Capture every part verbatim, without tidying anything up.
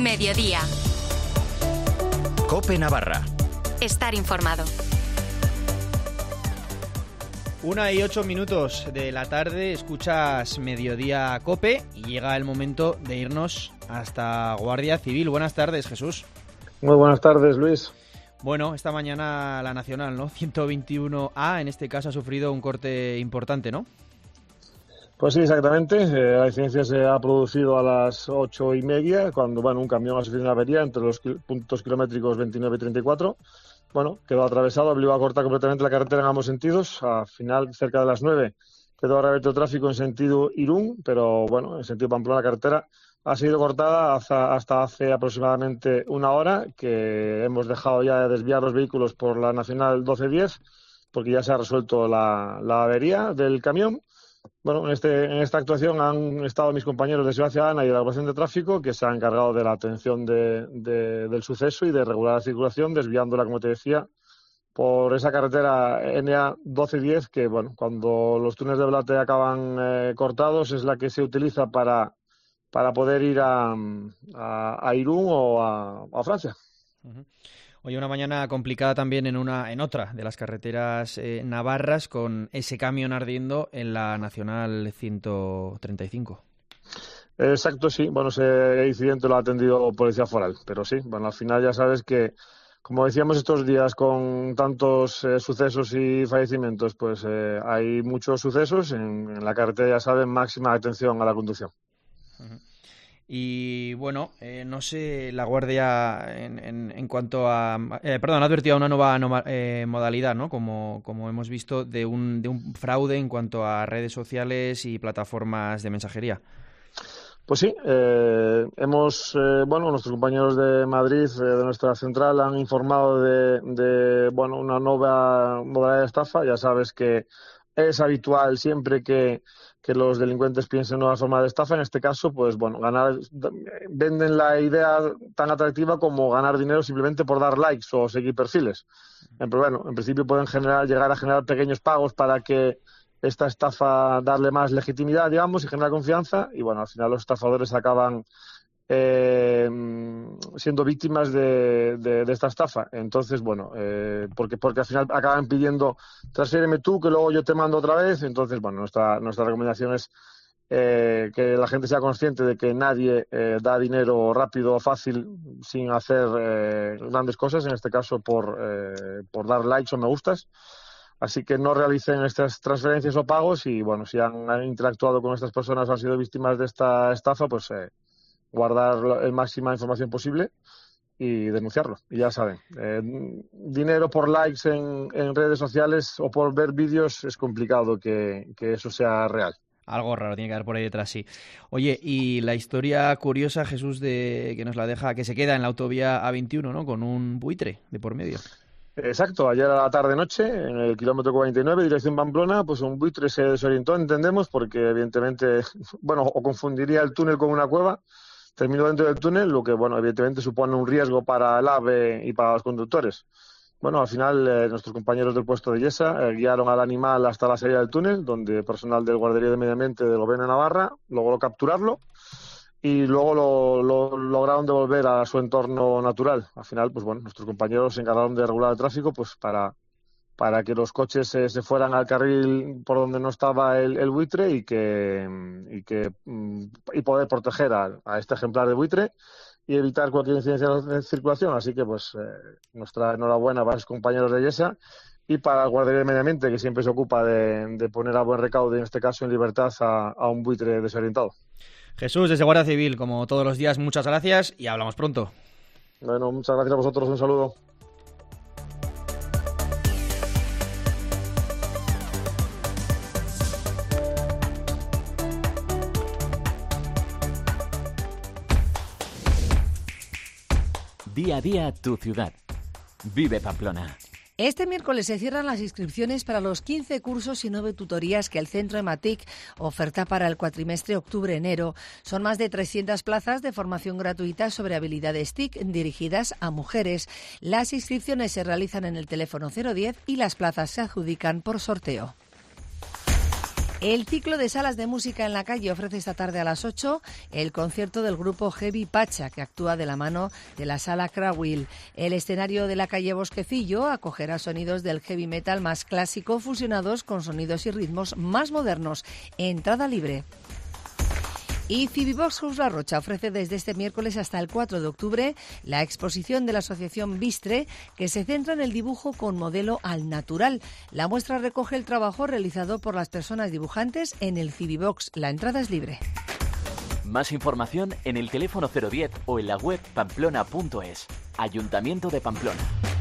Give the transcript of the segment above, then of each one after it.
Mediodía. COPE Navarra. Estar informado. Una y ocho minutos de la tarde, escuchas Mediodía COPE y llega el momento de irnos hasta Guardia Civil. Buenas tardes, Jesús. Muy buenas tardes, Luis. Bueno, esta mañana la Nacional, ¿no? ciento veintiuno A, en este caso ha sufrido un corte importante, ¿no? Pues sí, exactamente. Eh, la incidencia se ha producido a las ocho y media, cuando bueno, un camión ha sufrido una avería entre los puntos kilométricos veintinueve y treinta y cuatro. Bueno, quedó atravesado, obligó a cortar completamente la carretera en ambos sentidos. Al final, cerca de las nueve, quedó reabierto el tráfico en sentido Irún, pero bueno, en sentido Pamplona la carretera ha sido cortada hasta, hasta hace aproximadamente una hora, que hemos dejado ya de desviar los vehículos por la Nacional doce diez, porque ya se ha resuelto la, la avería del camión. Bueno, en, este, en esta actuación han estado mis compañeros de Seguridad Ciudadana y de la Agrupación de Tráfico, que se han encargado de la atención de, de, del suceso y de regular la circulación, desviándola, como te decía, por esa carretera N A doce diez, que bueno, cuando los túneles de Blate acaban eh, cortados, es la que se utiliza para, para poder ir a, a, a Irún o a, a Francia. Uh-huh. Hoy una mañana complicada también en una en otra de las carreteras eh, navarras, con ese camión ardiendo en la Nacional ciento treinta y cinco. Exacto, sí. Bueno, ese incidente lo ha atendido Policía Foral, pero sí, bueno, al final ya sabes que, como decíamos estos días, con tantos eh, sucesos y fallecimientos, pues eh, hay muchos sucesos. En, en la carretera, ya saben, máxima atención a la conducción. Uh-huh. Y bueno, eh, no sé, la Guardia en, en, en cuanto a... Eh, perdón, ha advertido una nueva no, eh, modalidad, ¿no? Como, como hemos visto, de un, de un fraude en cuanto a redes sociales y plataformas de mensajería. Pues sí, eh, hemos, eh, bueno, nuestros compañeros de Madrid, eh, de nuestra central, han informado de, de, bueno, una nueva modalidad de estafa. Ya sabes que es habitual siempre que, que los delincuentes piensen en una forma de estafa. En este caso, pues bueno, ganar, venden la idea tan atractiva como ganar dinero simplemente por dar likes o seguir perfiles. Pero bueno, en principio pueden generar, llegar a generar pequeños pagos para que esta estafa darle más legitimidad, digamos, y generar confianza. Y bueno, al final los estafadores acaban Eh, siendo víctimas de, de, de esta estafa. Entonces, bueno, eh, porque porque al final acaban pidiendo transfiéreme tú, que luego yo te mando otra vez. Entonces, bueno, nuestra nuestra recomendación es eh, que la gente sea consciente de que nadie eh, da dinero rápido o fácil sin hacer eh, grandes cosas, en este caso por, eh, por dar likes o me gustas. Así que no realicen estas transferencias o pagos y, bueno, si han, han interactuado con estas personas o han sido víctimas de esta estafa, pues eh, guardar la máxima información posible y denunciarlo. Y ya saben, eh, dinero por likes en, en redes sociales o por ver vídeos es complicado que, que eso sea real. Algo raro tiene que haber por ahí detrás, sí. Oye, y la historia curiosa, Jesús, de que nos la deja, que se queda en la autovía A veintiuno, ¿no? Con un buitre de por medio. Exacto, ayer a la tarde-noche, en el kilómetro cuarenta y nueve, dirección Pamplona, pues un buitre se desorientó, entendemos, porque evidentemente, bueno, o confundiría el túnel con una cueva. Terminó dentro del túnel, lo que, bueno, evidentemente supone un riesgo para el AVE y para los conductores. Bueno, al final, eh, nuestros compañeros del puesto de Yesa eh, guiaron al animal hasta la salida del túnel, donde personal del Guardería de Medio Ambiente del Gobierno de Navarra logró capturarlo y luego lo, lo lograron devolver a su entorno natural. Al final, pues bueno, nuestros compañeros se encargaron de regular el tráfico, pues para... para que los coches eh, se fueran al carril por donde no estaba el, el buitre y que y que y poder proteger a, a este ejemplar de buitre y evitar cualquier incidencia de circulación. Así que pues eh, nuestra enhorabuena para los compañeros de Yesa y para el Guardería de Medio Ambiente, que siempre se ocupa de, de poner a buen recaudo, en este caso en libertad, a, a un buitre desorientado. Jesús, desde Guardia Civil, como todos los días, muchas gracias y hablamos pronto. Bueno, muchas gracias a vosotros, un saludo. Día a día tu ciudad. Vive Pamplona. Este miércoles se cierran las inscripciones para los quince cursos y nueve tutorías que el Centro EMATIC oferta para el cuatrimestre octubre-enero. Son más de trescientas plazas de formación gratuita sobre habilidades T I C dirigidas a mujeres. Las inscripciones se realizan en el teléfono cero diez y las plazas se adjudican por sorteo. El ciclo de salas de música en la calle ofrece esta tarde a las ocho el concierto del grupo Heavy Pacha, que actúa de la mano de la sala Crawil. El escenario de la calle Bosquecillo acogerá sonidos del heavy metal más clásico fusionados con sonidos y ritmos más modernos. Entrada libre. Y Fibibox House La Rocha ofrece desde este miércoles hasta el cuatro de octubre la exposición de la asociación Bistre, que se centra en el dibujo con modelo al natural. La muestra recoge el trabajo realizado por las personas dibujantes en el Fibibox. La entrada es libre. Más información en el teléfono cero diez o en la web pamplona punto es. Ayuntamiento de Pamplona.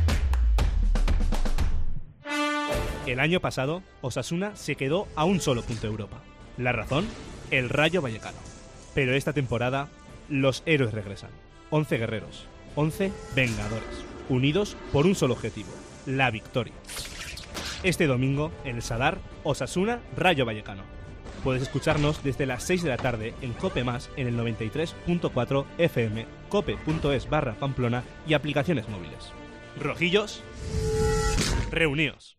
El año pasado, Osasuna se quedó a un solo punto de Europa. ¿La razón? El Rayo Vallecano. Pero esta temporada, los héroes regresan. once guerreros, once vengadores, unidos por un solo objetivo, la victoria. Este domingo, en el Sadar, Osasuna Rayo Vallecano. Puedes escucharnos desde las seis de la tarde en Cope Más en el noventa y tres punto cuatro F M, cope punto es barra Pamplona y aplicaciones móviles. Rojillos, reuníos.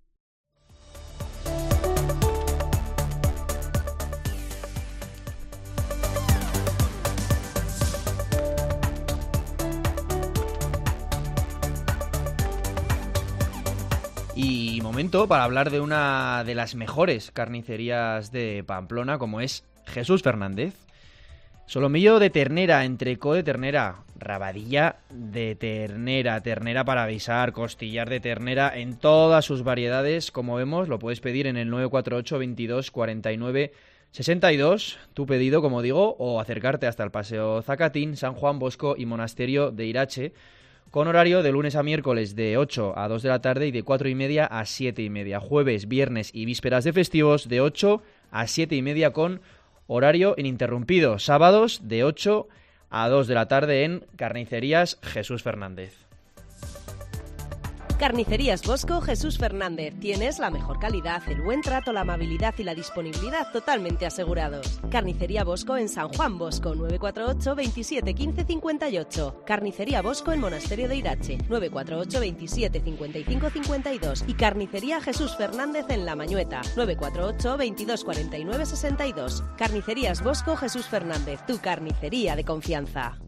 Y momento para hablar de una de las mejores carnicerías de Pamplona, como es Jesús Fernández. Solomillo de ternera, entrecó de ternera, rabadilla de ternera, ternera para avisar, costillar de ternera en todas sus variedades. Como vemos, lo puedes pedir en el nueve cuatro ocho, veintidós, cuarenta y nueve, sesenta y dos, tu pedido, como digo, o acercarte hasta el Paseo Zacatín, San Juan Bosco y Monasterio de Irache, con horario de lunes a miércoles de ocho a dos de la tarde y de cuatro y media a siete y media. Jueves, viernes y vísperas de festivos de ocho a siete y media con horario ininterrumpido. Sábados de ocho a dos de la tarde en Carnicerías Jesús Fernández. Carnicerías Bosco Jesús Fernández. Tienes la mejor calidad, el buen trato, la amabilidad y la disponibilidad totalmente asegurados. Carnicería Bosco en San Juan Bosco, nueve cuatro ocho, veintisiete, quince, cincuenta y ocho. Carnicería Bosco en Monasterio de Irache, nueve cuatro ocho, veintisiete, cincuenta y cinco, cincuenta y dos. Y Carnicería Jesús Fernández en La Mañueta, nueve cuatro ocho, veintidós, cuarenta y nueve, sesenta y dos. Carnicerías Bosco Jesús Fernández, tu carnicería de confianza.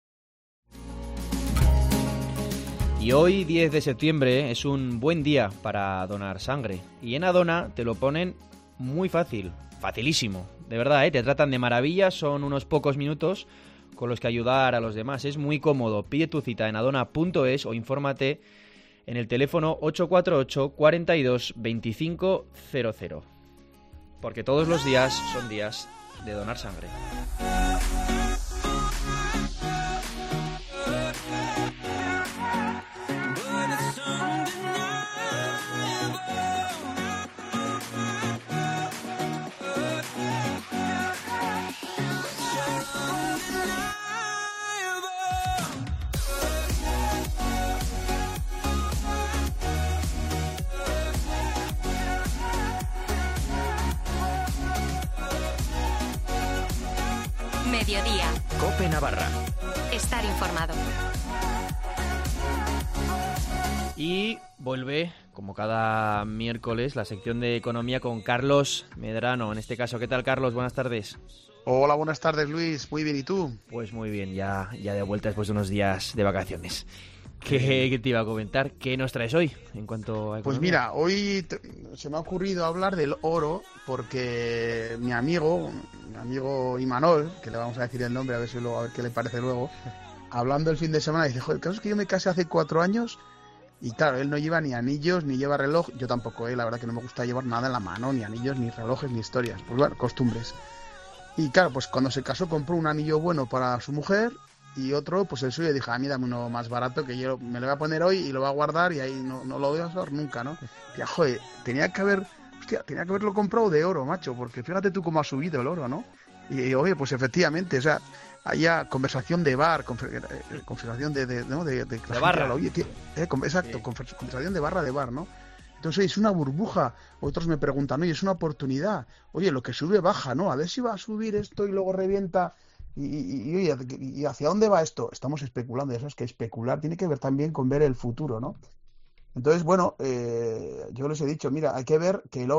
Y hoy, diez de septiembre, es un buen día para donar sangre. Y en Adona te lo ponen muy fácil, facilísimo. De verdad, ¿eh? Te tratan de maravilla, son unos pocos minutos con los que ayudar a los demás. Es muy cómodo. Pide tu cita en adona punto es o infórmate en el teléfono ocho cuatro ocho, cuarenta y dos, veinticinco cero cero. Porque todos los días son días de donar sangre. Mediodía. Cope Navarra. Estar informado. Y vuelve, como cada miércoles, la sección de economía con Carlos Medrano. En este caso, ¿qué tal, Carlos? Buenas tardes. Hola, buenas tardes, Luis. Muy bien, ¿y tú? Pues muy bien, ya, ya de vuelta después de unos días de vacaciones. ¿Qué, qué te iba a comentar? ¿Qué nos traes hoy en cuanto a economía? Pues mira, hoy te, se me ha ocurrido hablar del oro porque mi amigo, mi amigo Imanol, que le vamos a decir el nombre a ver, si luego, a ver qué le parece luego, hablando el fin de semana, dice, joder, el caso es que yo me casé hace cuatro años y claro, él no lleva ni anillos, ni lleva reloj, yo tampoco, eh, la verdad que no me gusta llevar nada en la mano, ni anillos, ni relojes, ni historias, pues bueno, costumbres. Y claro, pues cuando se casó compró un anillo bueno para su mujer y otro, pues el suyo, dije, a mí dame uno más barato que yo me lo voy a poner hoy y lo voy a guardar y ahí no, no lo voy a usar nunca, ¿no? Y, joder, tenía que haber, hostia, tenía que haberlo comprado de oro, macho, porque fíjate tú cómo ha subido el oro, ¿no? Y, y oye, pues efectivamente, o sea, haya conversación de bar, conver, conversación de, de, ¿no? de, de, de barra. La, oye, ¿qué? Eh, con, exacto, sí. Conversación de barra de bar, ¿no? Entonces es una burbuja. Otros me preguntan, oye, es una oportunidad. Oye, lo que sube baja, ¿no? A ver si va a subir esto y luego revienta. Y, y, y, oye, ¿y hacia dónde va esto? Estamos especulando. Ya sabes que especular tiene que ver también con ver el futuro, ¿no? Entonces, bueno, eh, yo les he dicho, mira, hay que ver que el oro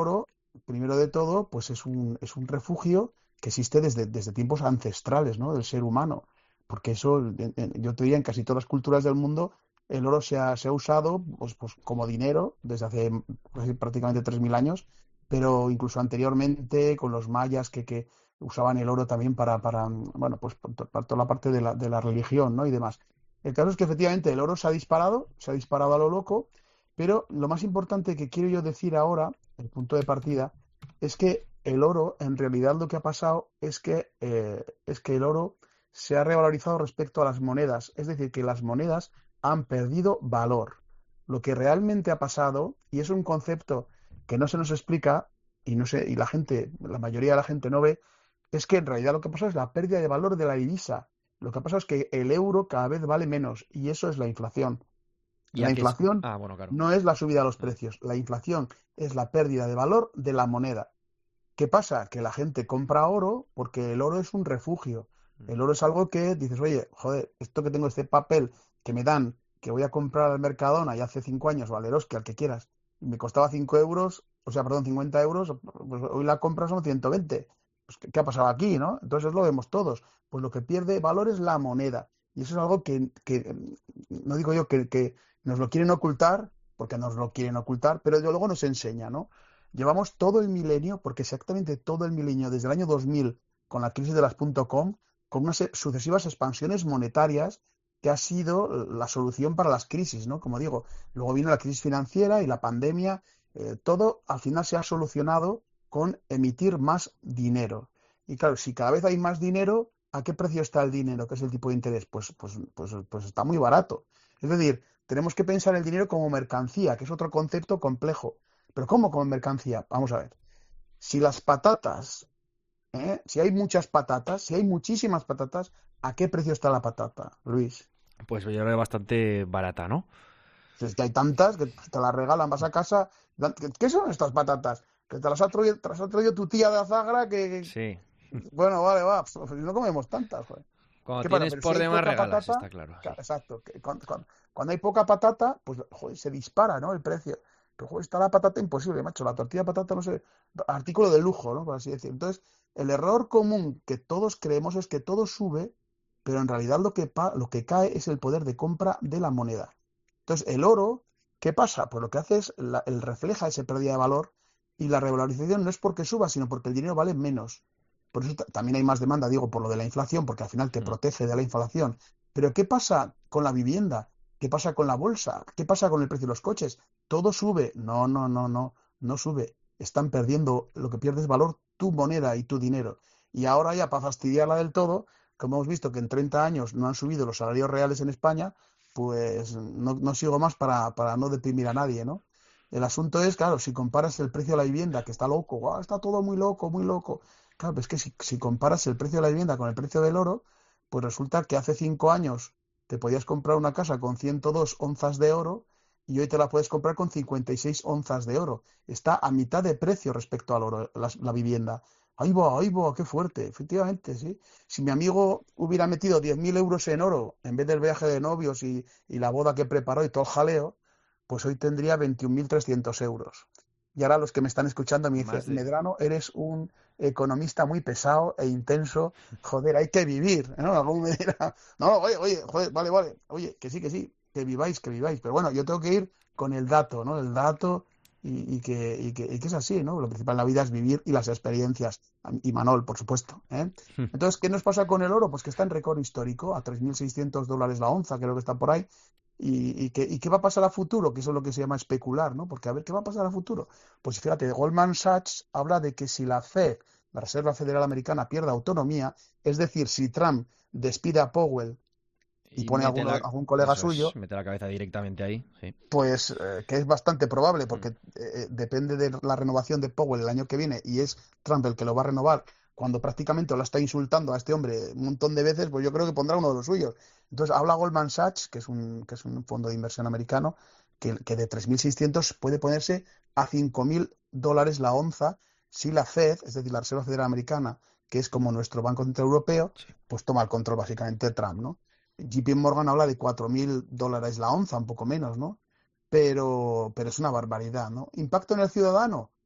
primero de todo, pues es un, es un refugio que existe desde, desde tiempos ancestrales, ¿no? Del ser humano. Porque eso, en- en- yo te diría, en casi todas las culturas del mundo, el oro se ha, se ha usado pues, pues, como dinero desde hace pues, prácticamente tres mil años, pero incluso anteriormente con los mayas que, que usaban el oro también para, para bueno, pues para toda la parte de la, de la religión, ¿no? Y demás. El caso es que efectivamente el oro se ha disparado, se ha disparado a lo loco, pero lo más importante que quiero yo decir ahora, el punto de partida, es que el oro, en realidad lo que ha pasado es que, eh, es que el oro se ha revalorizado respecto a las monedas, es decir, que las monedas han perdido valor. Lo que realmente ha pasado, y es un concepto que no se nos explica, y no sé, y la gente, la mayoría de la gente no ve, es que en realidad lo que ha pasado es la pérdida de valor de la divisa. Lo que ha pasado es que el euro cada vez vale menos, y eso es la inflación. ¿Y La a qué es? inflación Ah, bueno, claro. no es la subida de los precios, la inflación es la pérdida de valor de la moneda. ¿Qué pasa? Que la gente compra oro porque el oro es un refugio. El oro es algo que dices, oye, joder, esto que tengo, este papel que me dan, que voy a comprar al Mercadona y hace cinco años, o al Eroski, al que quieras, y me costaba cinco euros, o sea, perdón, cincuenta euros, pues hoy la compra son ciento veinte. Pues, ¿qué, qué ha pasado aquí, no? Entonces lo vemos todos. Pues lo que pierde valor es la moneda. Y eso es algo que, que no digo yo que, que nos lo quieren ocultar, porque nos lo quieren ocultar, pero luego nos enseña, ¿no? Llevamos todo el milenio, porque exactamente todo el milenio, desde el año dos mil, con la crisis de las .com, con unas sucesivas expansiones monetarias que ha sido la solución para las crisis, ¿no? Como digo, luego vino la crisis financiera y la pandemia, eh, todo al final se ha solucionado con emitir más dinero. Y claro, si cada vez hay más dinero, ¿a qué precio está el dinero? ¿Qué es el tipo de interés? Pues, pues, pues, pues está muy barato. Es decir, tenemos que pensar el dinero como mercancía, que es otro concepto complejo. ¿Pero cómo como mercancía? Vamos a ver. Si las patatas, ¿eh? Si hay muchas patatas, si hay muchísimas patatas, ¿a qué precio está la patata, Luis? Pues yo creo que bastante barata, ¿no? Si es que hay tantas que te las regalan, vas a casa. ¿Qué, qué son estas patatas? Que te las ha traído, te las ha traído tu tía de Azagra que... Sí. Bueno, vale, va. Pues no comemos tantas, joder. Cuando ¿Qué pasa? tienes Pero si por hay demás poca regalas, patata, está claro. Sí. exacto. que Cuando, cuando- cuando hay poca patata, pues joder, se dispara, ¿no? El precio. Pero joder, está la patata imposible, macho. La tortilla de patata, no sé, artículo de lujo, ¿no? Por así decir. Entonces, el error común que todos creemos es que todo sube, pero en realidad lo que, pa- lo que cae es el poder de compra de la moneda. Entonces, el oro, ¿qué pasa? Pues lo que hace es, la- el refleja esa pérdida de valor y la revalorización no es porque suba, sino porque el dinero vale menos. Por eso ta- también hay más demanda, digo, por lo de la inflación, porque al final te Mm. protege de la inflación. Pero ¿qué pasa con la vivienda? ¿Qué pasa con la bolsa? ¿Qué pasa con el precio de los coches? Todo sube. No, no, no, no, no sube. Están perdiendo, lo que pierde es valor tu moneda y tu dinero. Y ahora ya para fastidiarla del todo, como hemos visto que en treinta años no han subido los salarios reales en España, pues no, no sigo más para, para no deprimir a nadie, ¿no? El asunto es, claro, si comparas el precio de la vivienda, que está loco, ¡guau! Está todo muy loco, muy loco. Claro, pues es que si, si comparas el precio de la vivienda con el precio del oro, pues resulta que hace cinco años te podías comprar una casa con ciento dos onzas de oro y hoy te la puedes comprar con cincuenta y seis onzas de oro. Está a mitad de precio respecto al oro, la, la vivienda. ¡Ahí va, ahí va! ¡Qué fuerte! Efectivamente, sí. Si mi amigo hubiera metido diez mil euros en oro en vez del viaje de novios y, y la boda que preparó y todo el jaleo, pues hoy tendría veintiún mil trescientos euros. Y ahora los que me están escuchando me dicen, Más de- Medrano, eres un economista muy pesado e intenso, joder, hay que vivir, ¿no? Alguno me dirá, no, oye, oye, joder, vale, vale, oye, que sí, que sí, que viváis, que viváis, pero bueno, yo tengo que ir con el dato, ¿no? El dato y, y que, y, que, y que es así, ¿no? Lo principal en la vida es vivir y las experiencias, y Manol, por supuesto, ¿eh? Entonces, ¿qué nos pasa con el oro? Pues que está en récord histórico, a tres mil seiscientos dólares la onza, creo que está por ahí. ¿Y, y, qué, ¿Y qué va a pasar a futuro? Que eso es lo que se llama especular, ¿no? Porque a ver, ¿qué va a pasar a futuro? Pues fíjate, Goldman Sachs habla de que si la Fed, la Reserva Federal Americana, pierde autonomía, es decir, si Trump despide a Powell y, Y pone a mete alguno, la... algún colega Eso es, suyo, mete la cabeza directamente ahí, sí. pues eh, que es bastante probable, Mm. porque eh, depende de la renovación de Powell el año que viene y es Trump el que lo va a renovar, cuando prácticamente lo está insultando a este hombre un montón de veces, pues yo creo que pondrá uno de los suyos. Entonces habla Goldman Sachs, que es un, que es un fondo de inversión americano, que, que de tres mil seiscientos puede ponerse a cinco mil dólares la onza si la Fed, es decir, la Reserva Federal Americana, que es como nuestro Banco Central Europeo, Sí. pues toma el control básicamente de Trump, ¿no? J P Morgan habla de cuatro mil dólares la onza, un poco menos, ¿no? Pero, pero es una barbaridad, ¿no? ¿Impacto en el ciudadano?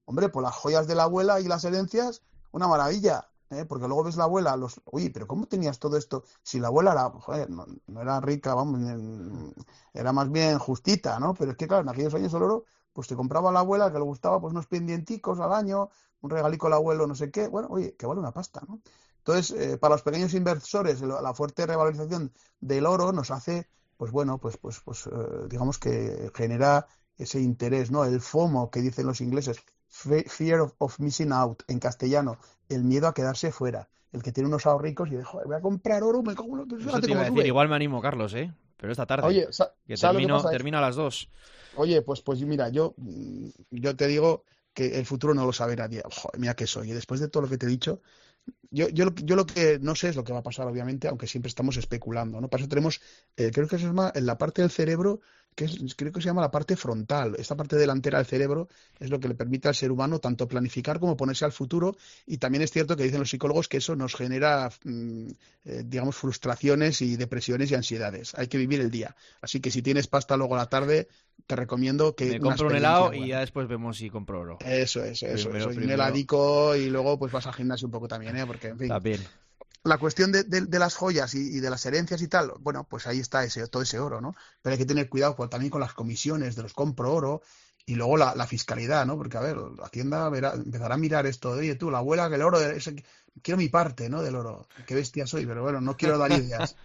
Hombre, pues las joyas de la abuela y las herencias, una maravilla. ¿Eh? Porque luego ves la abuela, los, oye, pero ¿cómo tenías todo esto? Si la abuela era, joder, no, no era rica, vamos, era más bien justita, ¿no? Pero es que claro, en aquellos años el oro, pues te compraba la abuela que le gustaba pues unos pendienticos al año, un regalico al abuelo, no sé qué, bueno, oye, que vale una pasta, ¿no? Entonces, eh, para los pequeños inversores, la fuerte revalorización del oro nos hace, pues bueno, pues, pues, pues, eh, digamos que genera ese interés, ¿no? El FOMO que dicen los ingleses, Fear of, of Missing Out, en castellano, el miedo a quedarse fuera. El que tiene unos ahorricos y dice, joder, voy a comprar oro, me cago en lo que Eso te iba a decir, igual me animo, Carlos, ¿eh? Pero esta tarde, Oye, que termino, termino a las dos. Oye, pues, pues mira, yo, yo te digo que el futuro no lo sabe nadie. Joder, mira que soy. Y después de todo lo que te he dicho, yo, yo, yo lo que no sé es lo que va a pasar, obviamente, aunque siempre estamos especulando, ¿no? Para eso tenemos, eh, creo que se llama, en la parte del cerebro, que es, creo que se llama la parte frontal. Esta parte delantera del cerebro es lo que le permite al ser humano tanto planificar como ponerse al futuro. Y también es cierto que dicen los psicólogos que eso nos genera, mmm, eh, digamos, frustraciones y depresiones y ansiedades. Hay que vivir el día. Así que si tienes pasta luego a la tarde, te recomiendo que... Me compro un helado buena. Y ya después vemos si compro oro. Eso es, eso es. Un heladico y luego pues vas al gimnasio un poco también, ¿eh? Porque, en fin... También. La cuestión de, de, de las joyas y, y de las herencias y tal, bueno, pues ahí está ese, todo ese oro, ¿no? Pero hay que tener cuidado pues, también con las comisiones de los compro oro y luego la, la fiscalidad, ¿no? Porque, a ver, la Hacienda verá, empezará a mirar esto de, oye, tú, la abuela, que el oro, ese, quiero mi parte, ¿no? Del oro. Qué bestia soy, pero bueno, no quiero dar ideas.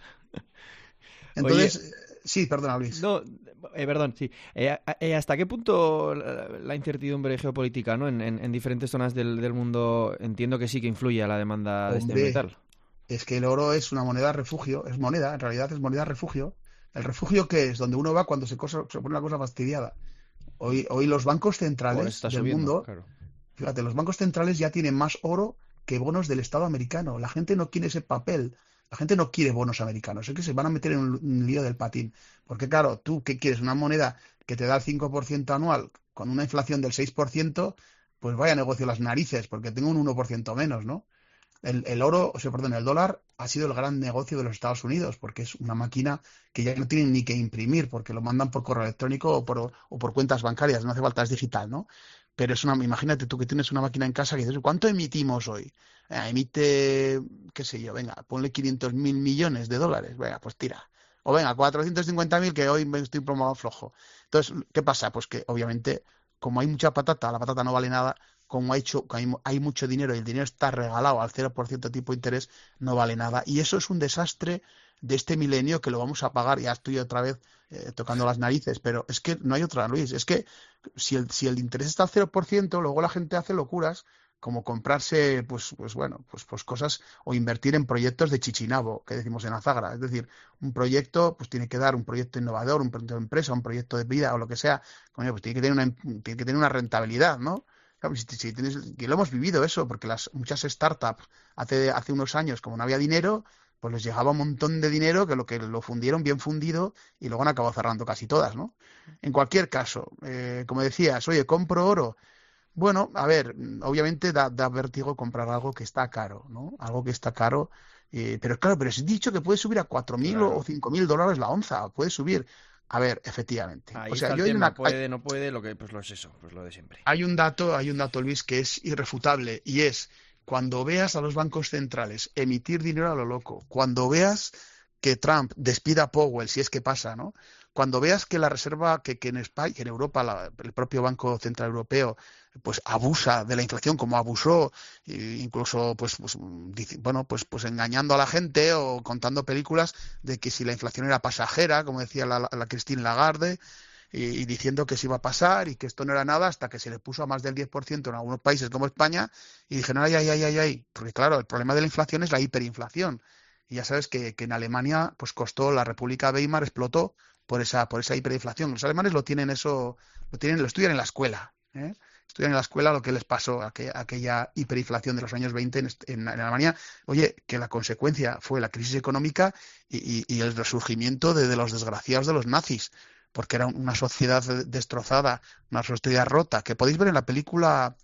Entonces, Oye, sí, perdona, Luis. No, eh, perdón, sí. Eh, eh, ¿Hasta qué punto la incertidumbre geopolítica, ¿no? En, en, en diferentes zonas del, del mundo, entiendo que sí que influye a la demanda Hombre. de este metal? Es que el oro es una moneda refugio, es moneda, en realidad es moneda refugio. ¿El refugio qué es? Donde uno va cuando se, cosa, se pone una cosa fastidiada. Hoy, hoy los bancos centrales del subiendo, mundo, claro. Fíjate, los bancos centrales ya tienen más oro que bonos del Estado americano. La gente no quiere ese papel, la gente no quiere bonos americanos, es que se van a meter en un, un lío del patín. Porque claro, tú, ¿qué quieres? Una moneda que te da el cinco por ciento anual con una inflación del seis por ciento, pues vaya negocio las narices, porque tengo un uno por ciento menos, ¿no? El, el oro, o sea, perdón, el dólar ha sido el gran negocio de los Estados Unidos porque es una máquina que ya no tienen ni que imprimir porque lo mandan por correo electrónico o por, o por cuentas bancarias, no hace falta, es digital, ¿no? Pero es una, imagínate tú que tienes una máquina en casa que dices, ¿cuánto emitimos hoy? Eh, emite, qué sé yo, venga, ponle quinientos mil millones de dólares, venga, pues tira. O venga, cuatrocientos cincuenta mil que hoy me estoy promoviendo flojo. Entonces, ¿qué pasa? Pues que obviamente, como hay mucha patata, la patata no vale nada, como ha hecho, hay, hay mucho dinero y el dinero está regalado al cero por ciento tipo de interés, no vale nada. Y eso es un desastre de este milenio que lo vamos a pagar. Ya estoy otra vez eh, tocando las narices, pero es que no hay otra, Luis. Es que si el, si el interés está al cero por ciento, luego la gente hace locuras como comprarse, pues, pues bueno, pues, pues cosas o invertir en proyectos de chichinabo, que decimos en Azagra. Es decir, un proyecto, pues tiene que dar un proyecto innovador, un proyecto de empresa, un proyecto de vida o lo que sea, coño, pues tiene que tener una, tiene que tener una rentabilidad, ¿no? Claro, si, si tienes, que lo hemos vivido eso, porque las muchas startups hace, hace unos años, como no había dinero, pues les llegaba un montón de dinero que lo que lo fundieron bien fundido y luego han acabado cerrando casi todas, ¿no? En cualquier caso, eh, como decías, oye, compro oro. Bueno, a ver, obviamente da, da vértigo comprar algo que está caro, ¿no? Algo que está caro, eh, pero claro, pero es dicho que puede subir a cuatro mil claro. o cinco mil dólares la onza, puede subir. A ver, efectivamente. Ahí o sea, está el yo tema, hay una, puede, hay, no puede, lo que pues lo es eso, pues lo de siempre. Hay un dato, hay un dato, Luis, que es irrefutable y es cuando veas a los bancos centrales emitir dinero a lo loco, cuando veas que Trump despida a Powell, si es que pasa, ¿no? Cuando veas que la reserva, que, que en España, que en Europa, la, el propio Banco Central Europeo, pues abusa de la inflación como abusó, e incluso pues, pues bueno, pues, pues engañando a la gente o contando películas de que si la inflación era pasajera, como decía la, la Christine Lagarde, y, y diciendo que se iba a pasar y que esto no era nada hasta que se le puso a más del diez por ciento en algunos países como España y dijeron, ay, ay, ay, ay, ay, porque claro, el problema de la inflación es la hiperinflación. Y ya sabes que, que en Alemania pues costó, la República Weimar explotó por esa por esa hiperinflación. Los alemanes lo tienen eso, lo tienen, lo estudian en la escuela, ¿eh? Estudian en la escuela lo que les pasó, aquella, aquella hiperinflación de los años veinte en, en, en Alemania. Oye, que la consecuencia fue la crisis económica y, y, y el resurgimiento de, de los desgraciados de los nazis, porque era una sociedad destrozada, una sociedad rota, que podéis ver en la película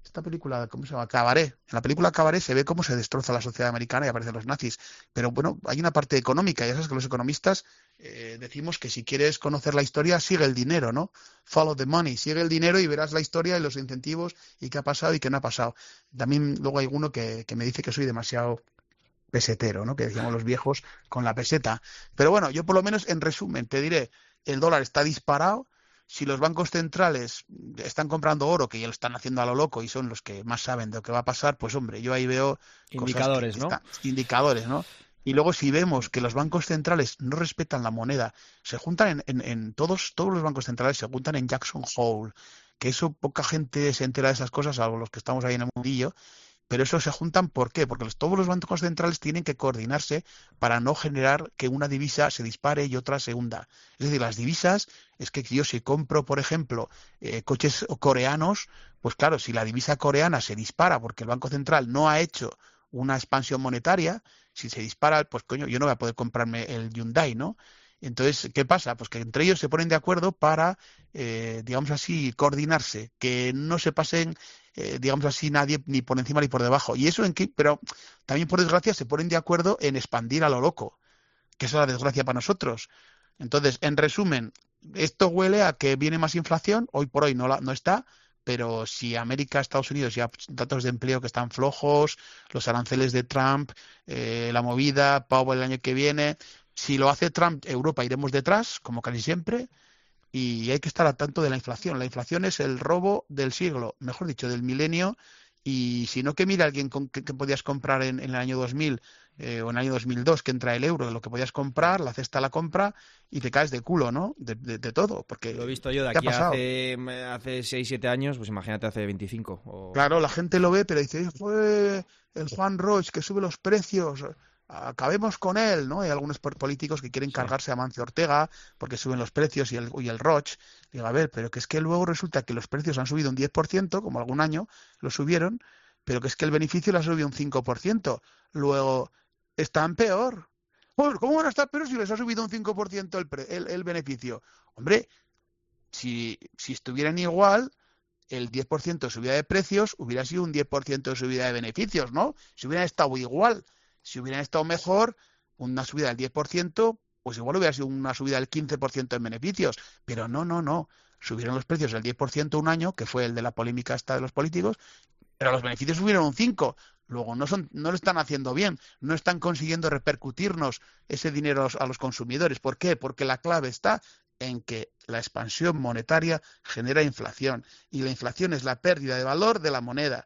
esta película, ¿cómo se llama? Cabaret. En la película Cabaret se ve cómo se destroza la sociedad americana y aparecen los nazis. Pero bueno, hay una parte económica. Ya sabes que los economistas eh, decimos que si quieres conocer la historia, sigue el dinero, ¿no? Follow the money. Sigue el dinero y verás la historia y los incentivos y qué ha pasado y qué no ha pasado. También luego hay uno que, que me dice que soy demasiado pesetero, ¿no? Que decíamos los viejos con la peseta. Pero bueno, yo por lo menos en resumen te diré, el dólar está disparado. Si los bancos centrales están comprando oro, que ya lo están haciendo a lo loco y son los que más saben de lo que va a pasar, pues hombre, yo ahí veo indicadores, cosas que, ¿no? Están, indicadores, ¿no? Y luego si vemos que los bancos centrales no respetan la moneda, se juntan en, en, en todos, todos los bancos centrales se juntan en Jackson Hole, que eso poca gente se entera de esas cosas, salvo los que estamos ahí en el mundillo. Pero eso se juntan, ¿por qué? Porque los, todos los bancos centrales tienen que coordinarse para no generar que una divisa se dispare y otra se hunda. Es decir, las divisas, es que yo si compro, por ejemplo, eh, coches coreanos, pues claro, si la divisa coreana se dispara porque el Banco Central no ha hecho una expansión monetaria, si se dispara, pues coño, yo no voy a poder comprarme el Hyundai, ¿no? Entonces, ¿qué pasa? Pues que entre ellos se ponen de acuerdo para, eh, digamos así, coordinarse, que no se pasen, eh, digamos así, nadie ni por encima ni por debajo. Y eso en qué, pero también por desgracia se ponen de acuerdo en expandir a lo loco, que eso es la desgracia para nosotros. Entonces, en resumen, esto huele a que viene más inflación, hoy por hoy no, la, no está, pero si América, Estados Unidos, ya datos de empleo que están flojos, los aranceles de Trump, eh, la movida, Powell el año que viene. Si lo hace Trump, Europa iremos detrás, como casi siempre, y hay que estar al tanto de la inflación. La inflación es el robo del siglo, mejor dicho, del milenio, y si no, que mira alguien con, que, que podías comprar en, en el año dos mil eh, o en el año dos mil dos, que entra el euro, de lo que podías comprar, la cesta la compra y te caes de culo, ¿no? De, de, de todo, porque lo he visto yo de aquí hace, hace seis siete años, pues imagínate hace veinticinco. O... Claro, la gente lo ve, pero dice, fue el Juan Roig que sube los precios... acabemos con él, ¿no? Hay algunos políticos que quieren sí. cargarse a Mancio Ortega porque suben los precios y el, y el Roig. Digo, a ver, pero que es que luego resulta que los precios han subido un diez por ciento, como algún año lo subieron, pero que es que el beneficio le ha subido un cinco por ciento. Luego, están peor. ¿Cómo van a estar peor si les ha subido un cinco por ciento el, pre, el, el beneficio? Hombre, si, si estuvieran igual, el diez por ciento de subida de precios hubiera sido un diez por ciento de subida de beneficios, ¿no? Si hubieran estado igual. Si hubieran estado mejor, una subida del diez por ciento, pues igual hubiera sido una subida del quince por ciento en beneficios. Pero no, no, no. Subieron los precios del diez por ciento un año, que fue el de la polémica esta de los políticos, pero los beneficios subieron un cinco por ciento. Luego no, son, no lo están haciendo bien, no están consiguiendo repercutirnos ese dinero a los consumidores. ¿Por qué? Porque la clave está en que la expansión monetaria genera inflación. Y la inflación es la pérdida de valor de la moneda.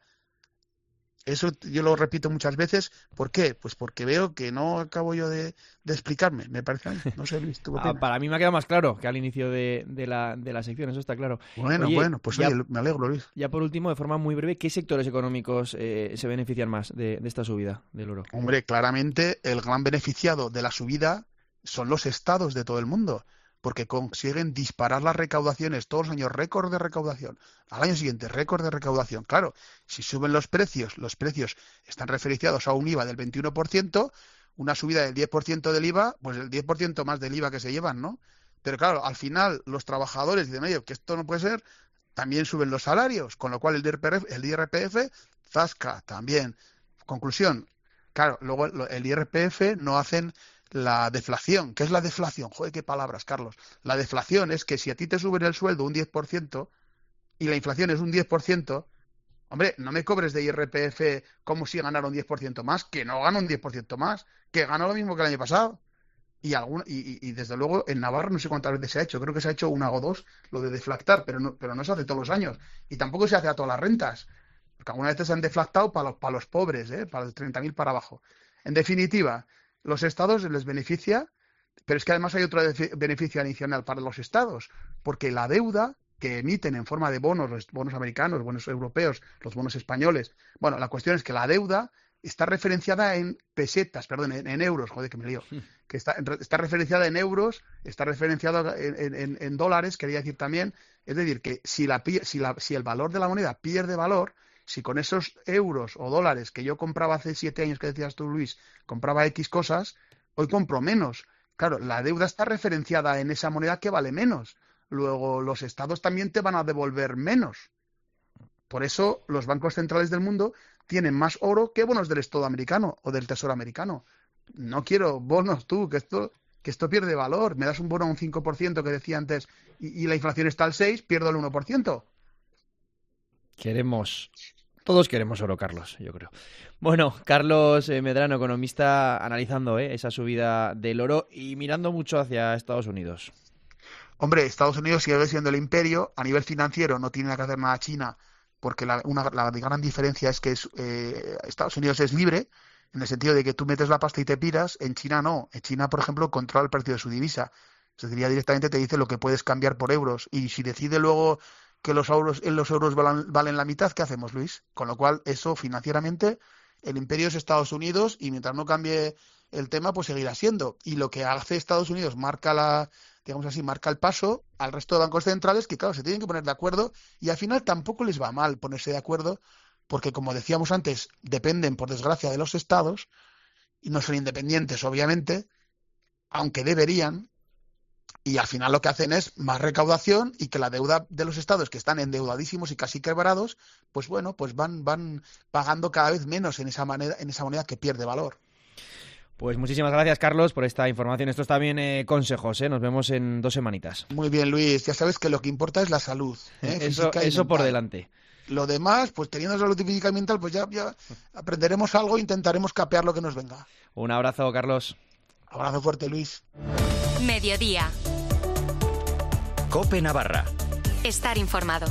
Eso yo lo repito muchas veces. ¿Por qué? Pues porque veo que no acabo yo de, de explicarme, me parece a mí. No sé, Luis, ¿tú qué opinas? Ah, para mí me ha quedado más claro que al inicio de, de, la, de la sección, eso está claro. Bueno, oye, bueno, pues ya, oye, me alegro, Luis. Ya por último, de forma muy breve, ¿qué sectores económicos eh, se benefician más de, de esta subida del oro? Hombre, claramente el gran beneficiado de la subida son los estados de todo el mundo, porque consiguen disparar las recaudaciones todos los años, récord de recaudación. Al año siguiente, récord de recaudación. Claro, si suben los precios, los precios están referenciados a un I V A del veintiuno por ciento, una subida del diez por ciento del I V A, pues el diez por ciento más del I V A que se llevan, ¿no? Pero claro, al final los trabajadores dicen, oye, que esto no puede ser, también suben los salarios, con lo cual el I R P F, el I R P F zasca también. Conclusión, claro, luego el I R P F no hacen la deflación. ¿Qué es la deflación? Joder, qué palabras, Carlos. La deflación es que si a ti te suben el sueldo un diez por ciento y la inflación es un diez por ciento, hombre, no me cobres de I R P F como si ganara un diez por ciento más, que no gano un diez por ciento más, que gano lo mismo que el año pasado. Y, algún, y, y desde luego en Navarra no sé cuántas veces se ha hecho, creo que se ha hecho una o dos lo de deflactar, pero no, pero no se hace todos los años. Y tampoco se hace a todas las rentas, porque algunas veces se han deflactado para los, para los pobres, ¿eh? Para los treinta mil para abajo. En definitiva, los estados les beneficia, pero es que además hay otro beneficio adicional para los estados, porque la deuda que emiten en forma de bonos, los bonos americanos, bonos europeos, los bonos españoles, bueno, la cuestión es que la deuda está referenciada en pesetas, perdón, en, en euros, joder que me lío, que está, está referenciada en euros, está referenciada en, en, en dólares, quería decir también, es decir, que si, la, si, la, si el valor de la moneda pierde valor, si con esos euros o dólares que yo compraba hace siete años, que decías tú, Luis, compraba X cosas, hoy compro menos. Claro, la deuda está referenciada en esa moneda que vale menos. Luego, los estados también te van a devolver menos. Por eso los bancos centrales del mundo tienen más oro que bonos del Estado americano o del Tesoro americano. No quiero bonos tú, que esto, que esto pierde valor. Me das un bono a un cinco por ciento que decía antes y, y la inflación está al seis por ciento, pierdo el uno por ciento. Queremos... Todos queremos oro, Carlos, yo creo. Bueno, Carlos eh, Medrano, economista, analizando eh, esa subida del oro y mirando mucho hacia Estados Unidos. Hombre, Estados Unidos sigue siendo el imperio. A nivel financiero no tiene que hacer nada China, porque la, una, la gran diferencia es que es, eh, Estados Unidos es libre, en el sentido de que tú metes la pasta y te piras. En China no. En China, por ejemplo, controla el precio de su divisa. Es decir, ya directamente te dice lo que puedes cambiar por euros. Y si decide luego que los euros, los euros valen, valen la mitad, ¿qué hacemos, Luis? Con lo cual, eso financieramente, el imperio es Estados Unidos y mientras no cambie el tema, pues seguirá siendo. Y lo que hace Estados Unidos marca la, digamos así, marca el paso al resto de bancos centrales que, claro, se tienen que poner de acuerdo y al final tampoco les va mal ponerse de acuerdo porque, como decíamos antes, dependen, por desgracia, de los estados y no son independientes, obviamente, aunque deberían. Y al final lo que hacen es más recaudación y que la deuda de los estados que están endeudadísimos y casi quebrados, pues bueno, pues van van pagando cada vez menos en esa moneda, en esa moneda que pierde valor. Pues muchísimas gracias, Carlos, por esta información. Estos también eh, consejos, ¿eh? Nos vemos en dos semanitas. Muy bien, Luis. Ya sabes que lo que importa es la salud, ¿eh? Eso, eso por delante. Lo demás, pues teniendo salud física y mental, pues ya, ya aprenderemos algo e intentaremos capear lo que nos venga. Un abrazo, Carlos. Abrazo fuerte, Luis. Mediodía. COPE Navarra. Estar informado.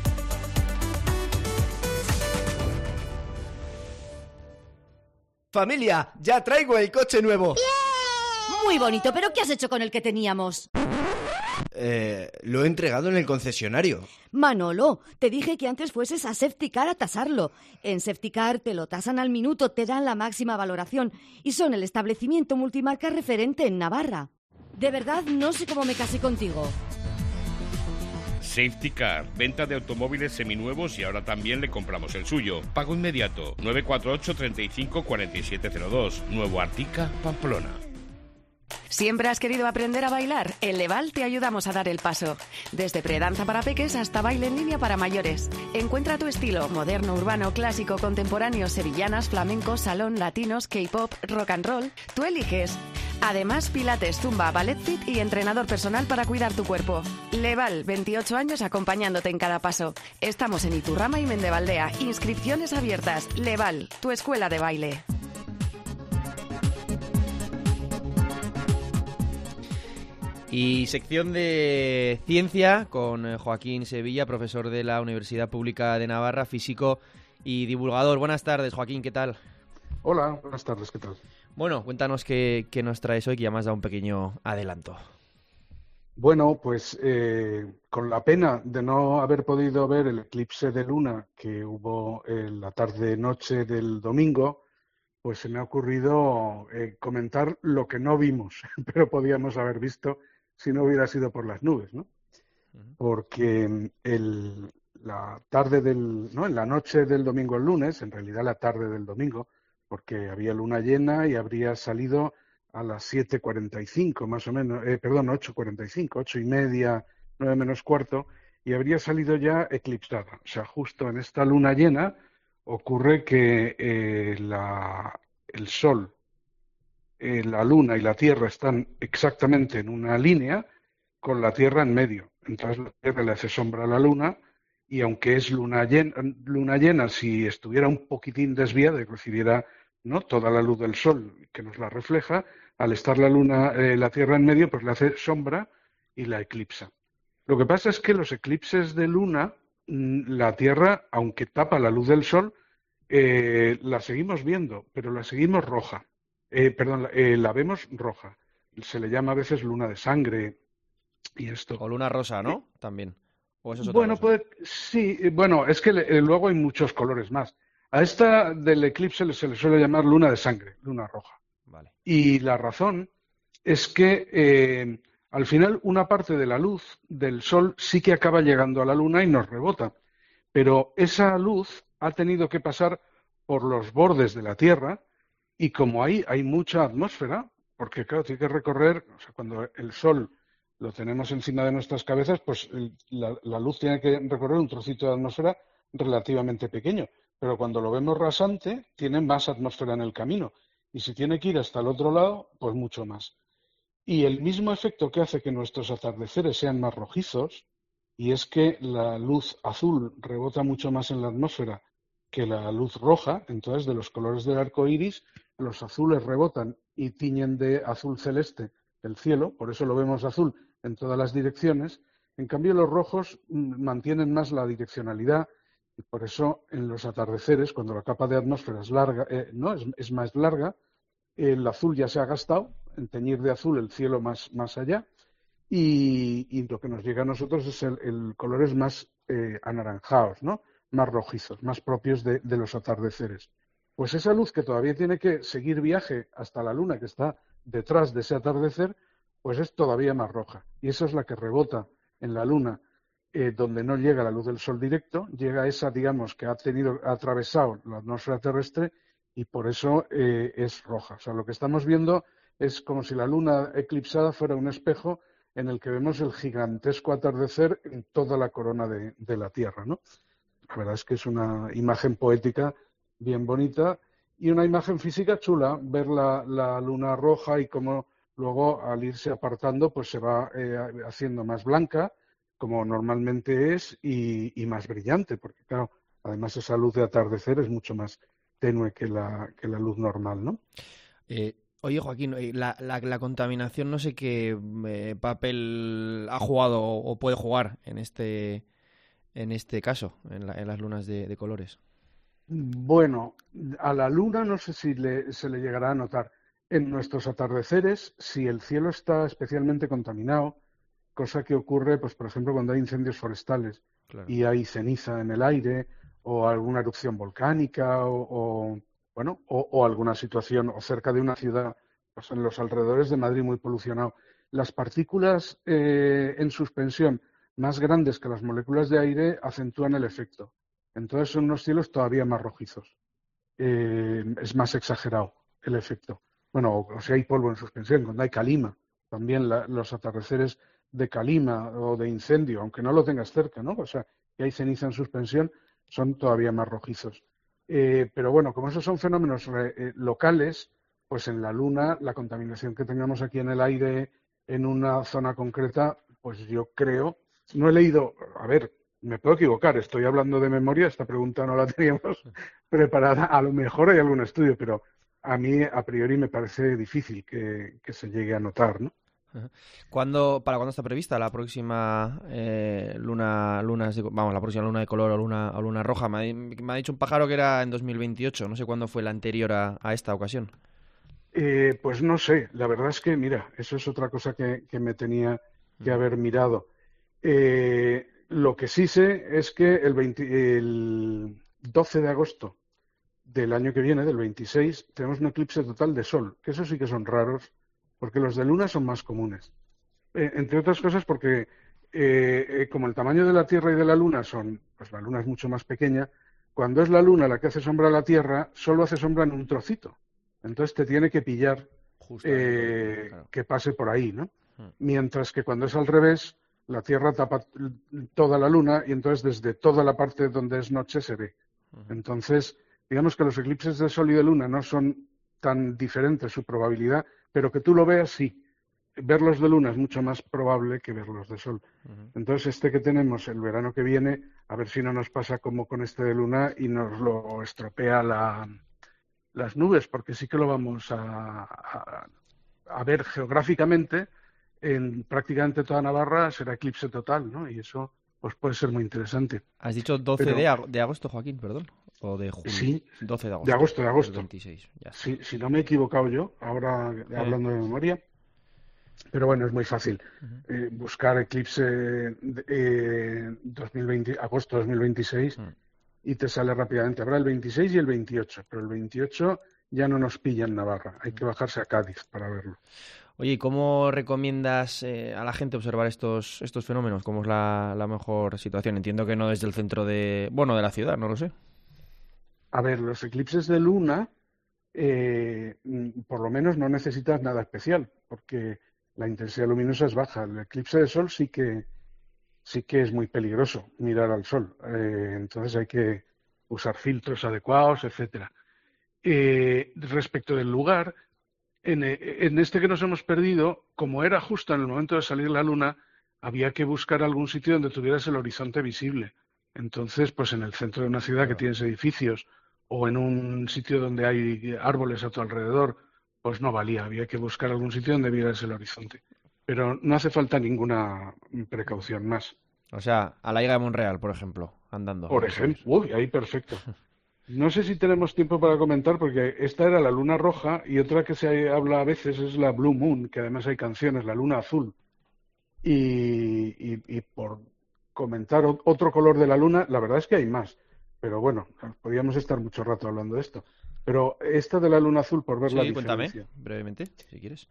Familia, ya traigo el coche nuevo. ¡Bien! Muy bonito, pero ¿qué has hecho con el que teníamos? Eh, lo he entregado en el concesionario. Manolo, te dije que antes fueses a Safetycar a tasarlo. En Safetycar te lo tasan al minuto, te dan la máxima valoración y son el establecimiento multimarca referente en Navarra. De verdad, no sé cómo me casé contigo. Safetycar, venta de automóviles seminuevos y ahora también le compramos el suyo. Pago inmediato, nueve cuatro ocho, treinta y cinco, cuarenta y siete cero dos, Nuevo Artica, Pamplona. ¿Siempre has querido aprender a bailar? En Leval te ayudamos a dar el paso. Desde predanza para peques hasta baile en línea para mayores. Encuentra tu estilo, moderno, urbano, clásico, contemporáneo, sevillanas, flamenco, salón, latinos, K-pop, rock and roll. Tú eliges. Además, pilates, zumba, ballet fit y entrenador personal para cuidar tu cuerpo. Leval, veintiocho años acompañándote en cada paso. Estamos en Iturrama y Mendevaldea. Inscripciones abiertas. Leval, tu escuela de baile. Y sección de ciencia con Joaquín Sevilla, profesor de la Universidad Pública de Navarra, físico y divulgador. Buenas tardes, Joaquín, ¿qué tal? Hola, buenas tardes, ¿qué tal? Bueno, cuéntanos qué, qué nos traes hoy, que ya me has dado un pequeño adelanto. Bueno, pues eh, con la pena de no haber podido ver el eclipse de luna que hubo en la tarde-noche del domingo, pues se me ha ocurrido eh, comentar lo que no vimos, pero podíamos haber visto si no hubiera sido por las nubes, ¿no? Porque el, la tarde del, no, en la noche del domingo al lunes, en realidad la tarde del domingo, porque había luna llena y habría salido a las siete cuarenta y cinco más o menos, eh, perdón, ocho cuarenta y cinco, ocho y media, nueve menos cuarto, y habría salido ya eclipsada. O sea, justo en esta luna llena ocurre que eh, la, el Sol, eh, la Luna y la Tierra están exactamente en una línea con la Tierra en medio. Entonces la Tierra le hace sombra a la Luna y aunque es luna llena, luna llena si estuviera un poquitín desviada y recibiera, ¿no?, toda la luz del Sol que nos la refleja, al estar la Luna, eh, la Tierra en medio, pues le hace sombra y la eclipsa. Lo que pasa es que los eclipses de Luna, la Tierra, aunque tapa la luz del Sol, eh, la seguimos viendo, pero la seguimos roja. Eh, perdón, eh, la vemos roja. Se le llama a veces luna de sangre y esto. O luna rosa, ¿no? Eh, También. ¿O eso es otra bueno, cosa? Puede, sí, bueno, es que le, luego hay muchos colores más. A esta del eclipse se le suele llamar luna de sangre, luna roja. Vale. Y la razón es que eh, al final una parte de la luz del Sol sí que acaba llegando a la Luna y nos rebota. Pero esa luz ha tenido que pasar por los bordes de la Tierra y como ahí hay mucha atmósfera, porque claro, tiene que recorrer, o sea, cuando el Sol lo tenemos encima de nuestras cabezas, pues el, la, la luz tiene que recorrer un trocito de atmósfera relativamente pequeño, pero cuando lo vemos rasante tiene más atmósfera en el camino y si tiene que ir hasta el otro lado, pues mucho más. Y el mismo efecto que hace que nuestros atardeceres sean más rojizos, y es que la luz azul rebota mucho más en la atmósfera que la luz roja, entonces de los colores del arco iris, los azules rebotan y tiñen de azul celeste el cielo, por eso lo vemos azul en todas las direcciones. En cambio, los rojos mantienen más la direccionalidad y por eso en los atardeceres, cuando la capa de atmósfera es larga, eh, no es, es más larga, el azul ya se ha gastado en teñir de azul el cielo más, más allá y, y lo que nos llega a nosotros es el, el colores más eh, anaranjados, ¿no? Más rojizos, más propios de, de los atardeceres. Pues esa luz que todavía tiene que seguir viaje hasta la luna que está detrás de ese atardecer, pues es todavía más roja. Y esa es la que rebota en la luna, eh, donde no llega la luz del sol directo, llega esa, digamos, que ha tenido, ha atravesado la atmósfera terrestre y por eso eh, es roja. O sea, lo que estamos viendo es como si la luna eclipsada fuera un espejo en el que vemos el gigantesco atardecer en toda la corona de, de la Tierra, ¿no? La verdad es que es una imagen poética bien bonita y una imagen física chula, ver la, la luna roja y cómo luego al irse apartando pues se va eh, haciendo más blanca, como normalmente es, y, y más brillante, porque claro, además esa luz de atardecer es mucho más tenue que la, que la luz normal, ¿no? Eh, oye, Joaquín, la, la, la contaminación no sé qué eh, papel ha jugado o, o puede jugar en este, en este caso, en, la, en las lunas de, de colores. Bueno, a la luna no sé si le, se le llegará a notar. En nuestros atardeceres, si el cielo está especialmente contaminado, cosa que ocurre, pues por ejemplo, cuando hay incendios forestales claro. y hay ceniza en el aire o alguna erupción volcánica o, o bueno, o, o alguna situación o cerca de una ciudad, pues en los alrededores de Madrid muy polucionado, las partículas eh, en suspensión más grandes que las moléculas de aire acentúan el efecto. Entonces son unos cielos todavía más rojizos. Eh, es más exagerado el efecto. Bueno, o, o si hay polvo en suspensión, cuando hay calima, también la, los atardeceres de calima o de incendio, aunque no lo tengas cerca, ¿no? O sea, que hay ceniza en suspensión, son todavía más rojizos. Eh, pero bueno, como esos son fenómenos eh, locales, pues en la Luna, la contaminación que tengamos aquí en el aire en una zona concreta, pues yo creo, no he leído, a ver, me puedo equivocar, estoy hablando de memoria, esta pregunta no la teníamos preparada, a lo mejor hay algún estudio, pero a mí a priori me parece difícil que, que se llegue a notar, ¿no? ¿Cuándo, ¿Para cuándo está prevista la próxima eh, luna, lunas de, vamos, la próxima luna de color o luna, o luna roja? Me ha, me ha dicho un pájaro que era en dos mil veintiocho, no sé cuándo fue la anterior a, a esta ocasión. Eh, pues no sé, la verdad es que, mira, eso es otra cosa que, que me tenía que haber mirado. Eh, lo que sí sé es que el, veinte, el doce de agosto del año que viene, del veintiséis, tenemos un eclipse total de sol, que eso sí que son raros, porque los de luna son más comunes. Eh, entre otras cosas porque eh, eh, como el tamaño de la Tierra y de la Luna son, pues la Luna es mucho más pequeña, cuando es la Luna la que hace sombra a la Tierra, solo hace sombra en un trocito. Entonces te tiene que pillar eh, claro. que pase por ahí, ¿no? Hmm. Mientras que cuando es al revés, la Tierra tapa toda la Luna y entonces desde toda la parte donde es noche se ve. Hmm. Entonces, digamos que los eclipses de Sol y de Luna no son tan diferentes su probabilidad, pero que tú lo veas, sí. Verlos de Luna es mucho más probable que verlos de Sol. Uh-huh. Entonces, este que tenemos el verano que viene, a ver si no nos pasa como con este de Luna y nos lo estropea la, las nubes, porque sí que lo vamos a, a, a ver geográficamente. En prácticamente toda Navarra será eclipse total, ¿no? Y eso pues puede ser muy interesante. ¿Has dicho doce Pero, de, ag- de agosto, Joaquín, perdón? ¿O de julio? Sí, doce de agosto. De agosto, de agosto. veintiséis, ya sí, si no me he equivocado yo, ahora eh. hablando de memoria. Pero bueno, es muy fácil. Uh-huh. Eh, buscar eclipse eh, dos mil veinte, agosto dos mil veintiséis uh-huh. y te sale rápidamente. Habrá el veintiséis y el veintiocho, pero el veintiocho ya no nos pilla en Navarra. Hay uh-huh. que bajarse a Cádiz para verlo. Oye, ¿y cómo recomiendas eh, a la gente observar estos estos fenómenos? ¿Cómo es la, la mejor situación? Entiendo que no desde el centro de, bueno, de la ciudad, no lo sé. A ver, los eclipses de luna, eh, por lo menos no necesitas nada especial, porque la intensidad luminosa es baja. El eclipse de sol sí que sí que es muy peligroso mirar al sol. Eh, entonces hay que usar filtros adecuados, etcétera. Eh, respecto del lugar, en, en este que nos hemos perdido, como era justo en el momento de salir la luna, había que buscar algún sitio donde tuvieras el horizonte visible. Entonces, pues en el centro de una ciudad que tienes edificios o en un sitio donde hay árboles a tu alrededor, pues no valía. Había que buscar algún sitio donde vieras el horizonte. Pero no hace falta ninguna precaución más. O sea, a la Higa de Monreal, por ejemplo, andando. Por ejemplo, uy, ahí perfecto. No sé si tenemos tiempo para comentar, porque esta era la luna roja y otra que se habla a veces es la Blue Moon, que además hay canciones, la luna azul. Y, y, y por comentar otro color de la luna, la verdad es que hay más. Pero bueno, podríamos estar mucho rato hablando de esto. Pero esta de la luna azul, por ver sí, la diferencia. Cuéntame, brevemente, si quieres.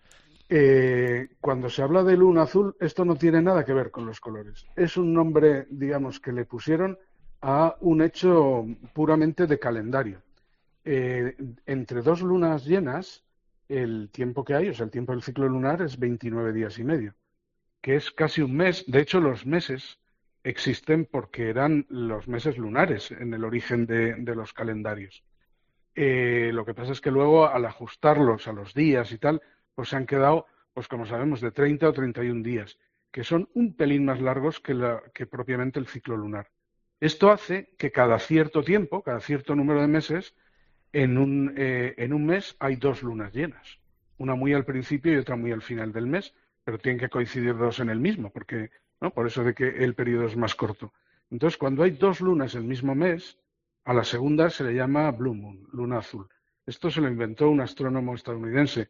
Eh, cuando se habla de luna azul, esto no tiene nada que ver con los colores. Es un nombre, digamos, que le pusieron a un hecho puramente de calendario. Eh, entre dos lunas llenas, el tiempo que hay, o sea, el tiempo del ciclo lunar es veintinueve días y medio, que es casi un mes. De hecho, los meses existen porque eran los meses lunares en el origen de, de los calendarios. Eh, lo que pasa es que luego, al ajustarlos a los días y tal, pues se han quedado, pues como sabemos, de treinta o treinta y un días, que son un pelín más largos que, la, que propiamente el ciclo lunar. Esto hace que cada cierto tiempo, cada cierto número de meses, en un, eh, en un mes hay dos lunas llenas. Una muy al principio y otra muy al final del mes, pero tienen que coincidir dos en el mismo, porque, ¿no? Por eso de que el periodo es más corto. Entonces, cuando hay dos lunas el mismo mes, a la segunda se le llama Blue Moon, luna azul. Esto se lo inventó un astrónomo estadounidense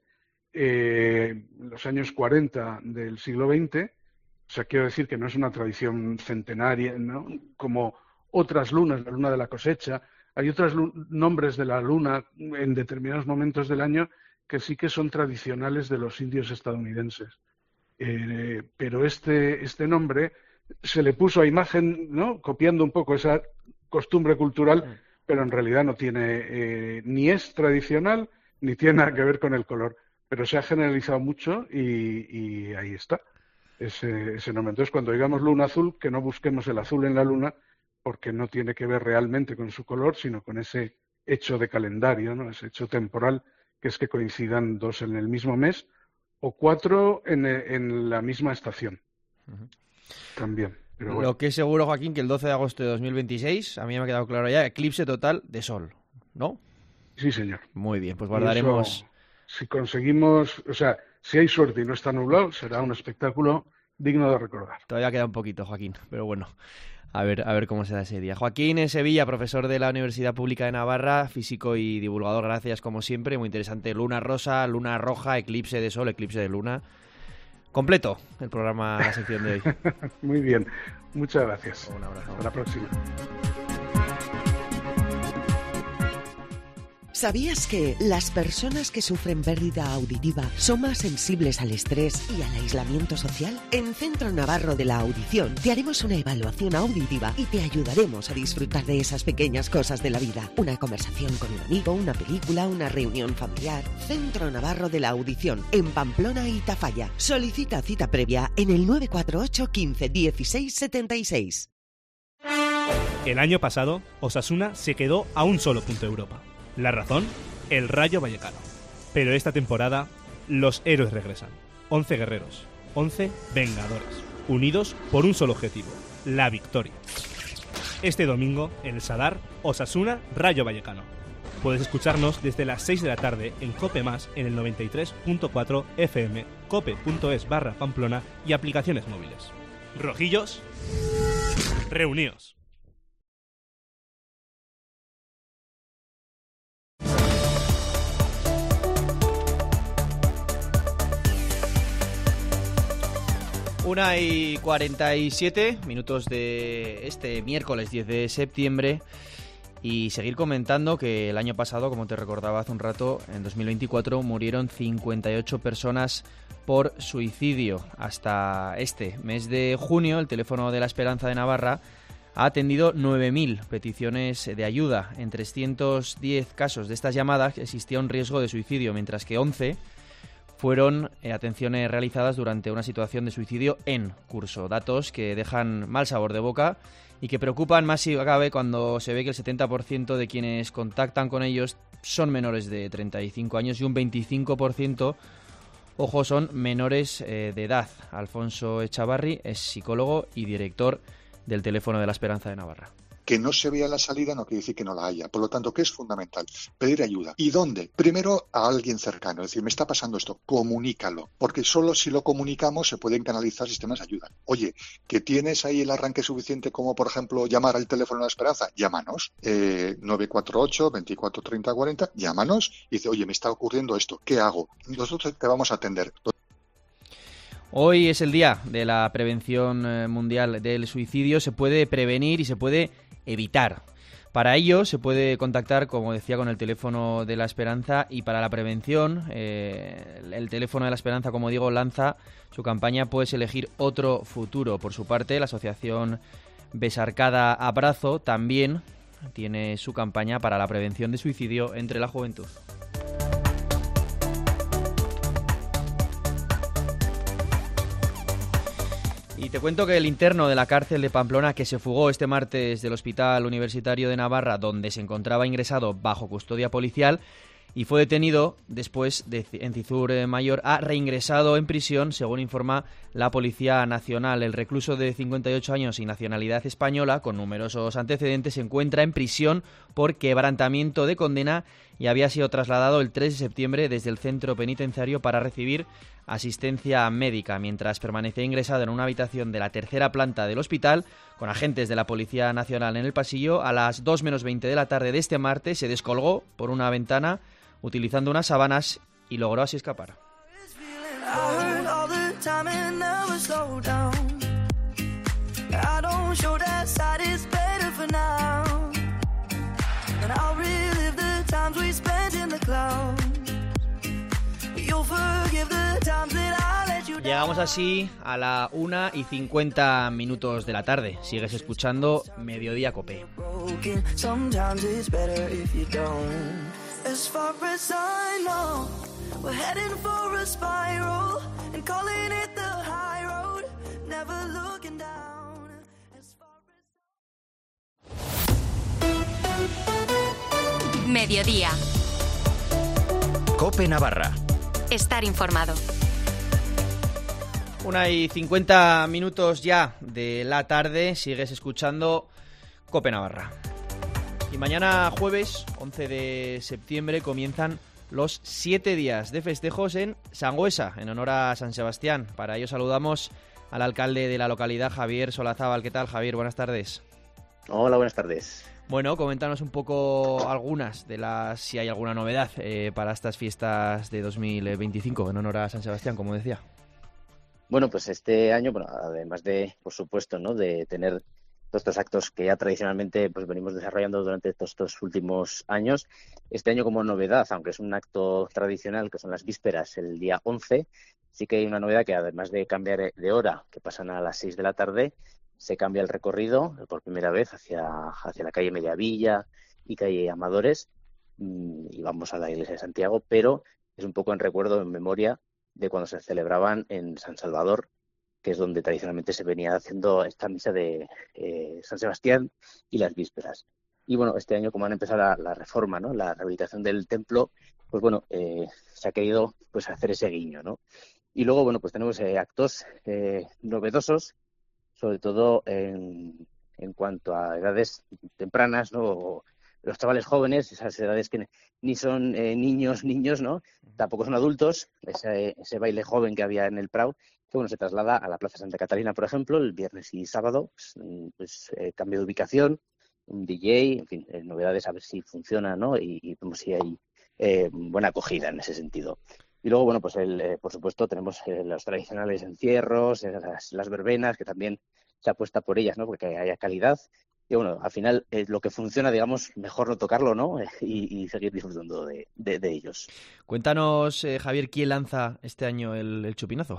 eh, en los años cuarenta del siglo veinte. O sea, quiero decir que no es una tradición centenaria, ¿no? Como otras lunas, la luna de la cosecha. Hay otros nombres de la luna en determinados momentos del año que sí que son tradicionales de los indios estadounidenses. Eh, pero este, este nombre se le puso a imagen, ¿no? Copiando un poco esa costumbre cultural, pero en realidad no tiene, eh, ni es tradicional, ni tiene nada que ver con el color. Pero se ha generalizado mucho y, y ahí está, ese, ese nombre. Entonces, cuando digamos luna azul, que no busquemos el azul en la luna, porque no tiene que ver realmente con su color, sino con ese hecho de calendario, ¿no? Ese hecho temporal, que es que coincidan dos en el mismo mes o cuatro en, en la misma estación. Uh-huh. También. Pero bueno. Lo que es seguro, Joaquín, que el doce de agosto de dos mil veintiséis, a mí me ha quedado claro ya, eclipse total de sol, ¿no? Sí, señor. Muy bien, pues guardaremos... Eso, si conseguimos, o sea, si hay suerte y no está nublado, será un espectáculo digno de recordar. Todavía queda un poquito, Joaquín, pero bueno, a ver, a ver cómo se da ese día. Joaquín en Sevilla, profesor de la Universidad Pública de Navarra, físico y divulgador, gracias como siempre, muy interesante. Luna rosa, luna roja, eclipse de sol, eclipse de luna. Completo el programa, la sección de hoy. Muy bien, muchas gracias. Un abrazo. Hasta la próxima. ¿Sabías que las personas que sufren pérdida auditiva son más sensibles al estrés y al aislamiento social? En Centro Navarro de la Audición te haremos una evaluación auditiva y te ayudaremos a disfrutar de esas pequeñas cosas de la vida. Una conversación con un amigo, una película, una reunión familiar. Centro Navarro de la Audición, en Pamplona y Tafalla. Solicita cita previa en el nueve cuatro ocho, quince, dieciséis, setenta y seis. El año pasado, Osasuna se quedó a un solo punto de Europa. La razón, el Rayo Vallecano. Pero esta temporada, los héroes regresan. once guerreros, once vengadores, unidos por un solo objetivo, la victoria. Este domingo, en el Sadar, Osasuna, Rayo Vallecano. Puedes escucharnos desde las seis de la tarde en Cope Más, en el noventa y tres punto cuatro F M, cope.es barra Pamplona y aplicaciones móviles. Rojillos, reuníos. Una y cuarenta y siete minutos de este miércoles diez de septiembre y seguir comentando que el año pasado, como te recordaba hace un rato, en dos mil veinticuatro murieron cincuenta y ocho personas por suicidio. Hasta este mes de junio, el teléfono de la Esperanza de Navarra ha atendido nueve mil peticiones de ayuda. En trescientos diez casos de estas llamadas existía un riesgo de suicidio, mientras que once fueron eh, atenciones realizadas durante una situación de suicidio en curso. Datos que dejan mal sabor de boca y que preocupan más si cabe cuando se ve que el setenta por ciento de quienes contactan con ellos son menores de treinta y cinco años y un veinticinco por ciento, ojo, son menores eh, de edad. Alfonso Echavarri es psicólogo y director del Teléfono de la Esperanza de Navarra. Que no se vea la salida no quiere decir que no la haya. Por lo tanto, ¿qué es fundamental? Pedir ayuda. ¿Y dónde? Primero a alguien cercano. Es decir, me está pasando esto, comunícalo. Porque solo si lo comunicamos se pueden canalizar sistemas de ayuda. Oye, que tienes ahí el arranque suficiente como, por ejemplo, llamar al teléfono de la esperanza, llámanos. Eh, nueve cuatro ocho, veinticuatro, treinta, cuarenta, llámanos y dice, oye, me está ocurriendo esto, ¿qué hago? Nosotros te vamos a atender. Hoy es el día de la prevención mundial del suicidio. Se puede prevenir y se puede evitar. Para ello se puede contactar, como decía, con el teléfono de la Esperanza, y para la prevención eh, el teléfono de la Esperanza, como digo, lanza su campaña Puedes elegir otro futuro. Por su parte, la asociación Besarcada Abrazo también tiene su campaña para la prevención de suicidio entre la juventud. Y te cuento que el interno de la cárcel de Pamplona, que se fugó este martes del Hospital Universitario de Navarra, donde se encontraba ingresado bajo custodia policial y fue detenido después de, en Cizur Mayor, ha reingresado en prisión, según informa la Policía Nacional. El recluso de cincuenta y ocho años y nacionalidad española, con numerosos antecedentes, se encuentra en prisión por quebrantamiento de condena y había sido trasladado el tres de septiembre desde el centro penitenciario para recibir asistencia médica, mientras permanecía ingresado en una habitación de la tercera planta del hospital con agentes de la Policía Nacional en el pasillo. A las dos menos veinte de la tarde de este martes se descolgó por una ventana utilizando unas sábanas y logró así escapar. Llegamos así a la una y cincuenta minutos de la tarde. Sigues escuchando Mediodía Cope. Mediodía. Cope Navarra. Estar informado. Una y cincuenta minutos ya de la tarde, sigues escuchando Cope Navarra. Y mañana jueves, once de septiembre, comienzan los siete días de festejos en Sangüesa, en honor a San Sebastián. Para ello saludamos al alcalde de la localidad, Javier Solazábal. ¿Qué tal, Javier? Buenas tardes. Hola, buenas tardes. Bueno, coméntanos un poco algunas de las, si hay alguna novedad eh, para estas fiestas de dos mil veinticinco en honor a San Sebastián, como decía. Bueno, pues este año, bueno, además de, por supuesto, ¿no?, de tener todos estos actos que ya tradicionalmente pues venimos desarrollando durante estos, estos últimos años, este año como novedad, aunque es un acto tradicional, que son las vísperas, el día once, sí que hay una novedad que además de cambiar de hora, que pasan a las seis de la tarde, se cambia el recorrido por primera vez hacia, hacia la calle Mediavilla y calle Amadores, y vamos a la iglesia de Santiago, pero es un poco en recuerdo, en memoria de cuando se celebraban en San Salvador, que es donde tradicionalmente se venía haciendo esta misa de eh, San Sebastián y las vísperas. Y bueno, este año, como han empezado la, la reforma, ¿no?, la rehabilitación del templo, pues bueno, eh, se ha querido pues hacer ese guiño, ¿no? Y luego, bueno, pues tenemos eh, actos eh, novedosos, sobre todo en, en cuanto a edades tempranas, ¿no?, los chavales jóvenes, esas edades que ni son eh, niños, niños, ¿no?, tampoco son adultos, ese, ese baile joven que había en el Prado, que bueno, se traslada a la Plaza Santa Catalina, por ejemplo, el viernes y sábado, pues, pues eh, cambio de ubicación, un D J, en fin, eh, novedades, a ver si funciona, ¿no?, y, y vemos si hay eh, buena acogida en ese sentido. Y luego, bueno, pues el, eh, por supuesto tenemos eh, los tradicionales encierros, eh, las, las verbenas, que también se apuesta por ellas, ¿no?, porque haya calidad. Y bueno, al final eh, lo que funciona, digamos, mejor no tocarlo, ¿no?, y, y seguir disfrutando de, de, de ellos. Cuéntanos, eh, Javier, ¿quién lanza este año el, el chupinazo?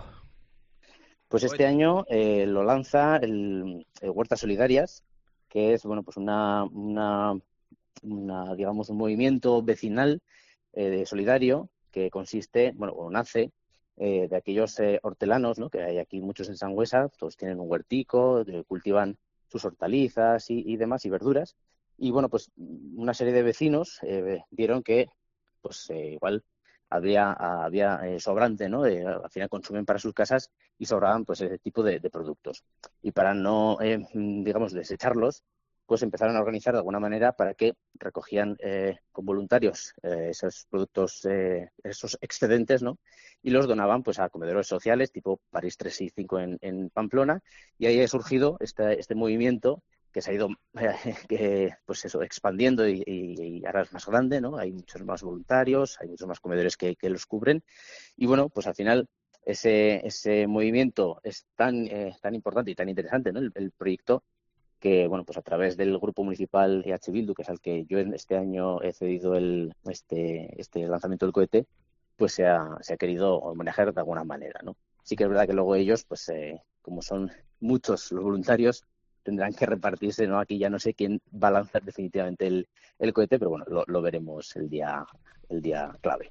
Pues este año eh, lo lanza el, el Huertas Solidarias, que es, bueno, pues una, una, una digamos, un movimiento vecinal eh, solidario que consiste, bueno, o nace eh, de aquellos eh, hortelanos, ¿no? Que hay aquí muchos en Sangüesa, todos tienen un huertico, eh, cultivan sus hortalizas y, y demás, y verduras. Y bueno, pues una serie de vecinos eh, vieron que pues eh, igual había, había eh, sobrante, ¿no? Eh, al final consumen para sus casas y sobraban pues ese tipo de, de productos. Y para no, eh, digamos, desecharlos, pues empezaron a organizar de alguna manera para que recogían eh, con voluntarios eh, esos productos, eh, esos excedentes, ¿no? Y los donaban pues a comedores sociales tipo París tres y cinco en, en Pamplona, y ahí ha surgido este, este movimiento que se ha ido eh, que, pues eso, expandiendo y, y, y ahora es más grande, ¿no? Hay muchos más voluntarios, hay muchos más comedores que, que los cubren, y bueno, pues al final ese, ese movimiento es tan, eh, tan importante y tan interesante, ¿no? El, el proyecto, que, bueno, pues a través del Grupo Municipal E H Bildu, que es al que yo este año he cedido el, este, este lanzamiento del cohete, pues se ha, se ha querido homenajear de alguna manera, ¿no? Sí que es verdad que luego ellos, pues eh, como son muchos los voluntarios, tendrán que repartirse, ¿no? Aquí ya no sé quién va a lanzar definitivamente el, el cohete, pero bueno, lo, lo veremos el día, el día clave.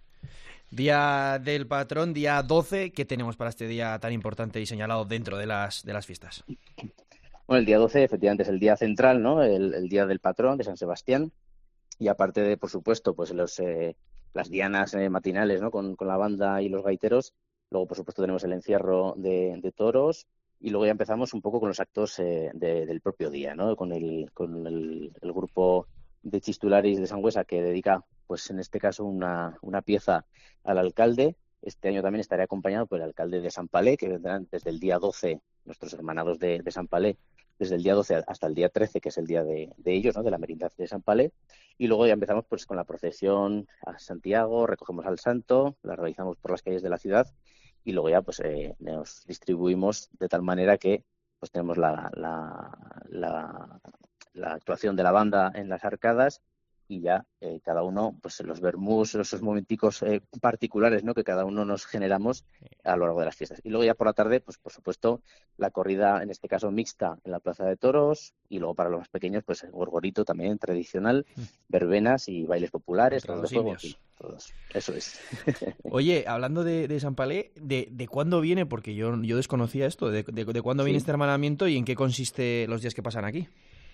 Día del patrón, día doce, ¿qué tenemos para este día tan importante y señalado dentro de las, de las fiestas? Bueno, el día doce efectivamente es el día central, ¿no? El, el día del patrón de San Sebastián, y aparte de, por supuesto, pues los eh, las dianas eh, matinales, ¿no? Con, con la banda y los gaiteros. Luego, por supuesto, tenemos el encierro de, de toros, y luego ya empezamos un poco con los actos eh, de, del propio día, ¿no? Con el con el, el grupo de Chistularis de Sangüesa, que dedica, pues en este caso, una, una pieza al alcalde. Este año también estaré acompañado por el alcalde de San Palé, que vendrán desde el día doce, nuestros hermanados de, de San Palé, desde el día doce hasta el día trece, que es el día de, de ellos, ¿no? De la merindad de San Palé. Y luego ya empezamos pues con la procesión a Santiago, recogemos al santo, la realizamos por las calles de la ciudad, y luego ya pues eh, nos distribuimos de tal manera que pues tenemos la, la, la, la actuación de la banda en las arcadas, y ya eh, cada uno, pues los vermús, esos momenticos eh, particulares, ¿no? Que cada uno nos generamos a lo largo de las fiestas. Y luego ya por la tarde, pues por supuesto, la corrida, en este caso mixta, en la Plaza de Toros, y luego para los más pequeños, pues el gorgorito también tradicional, verbenas y bailes populares, todos de juego, sí, todos. Eso es. Oye, hablando de, de San Palé, ¿de, de cuándo viene? Porque yo, yo desconocía esto, de, de, de cuándo Sí. viene este hermanamiento y en qué consiste los días que pasan aquí.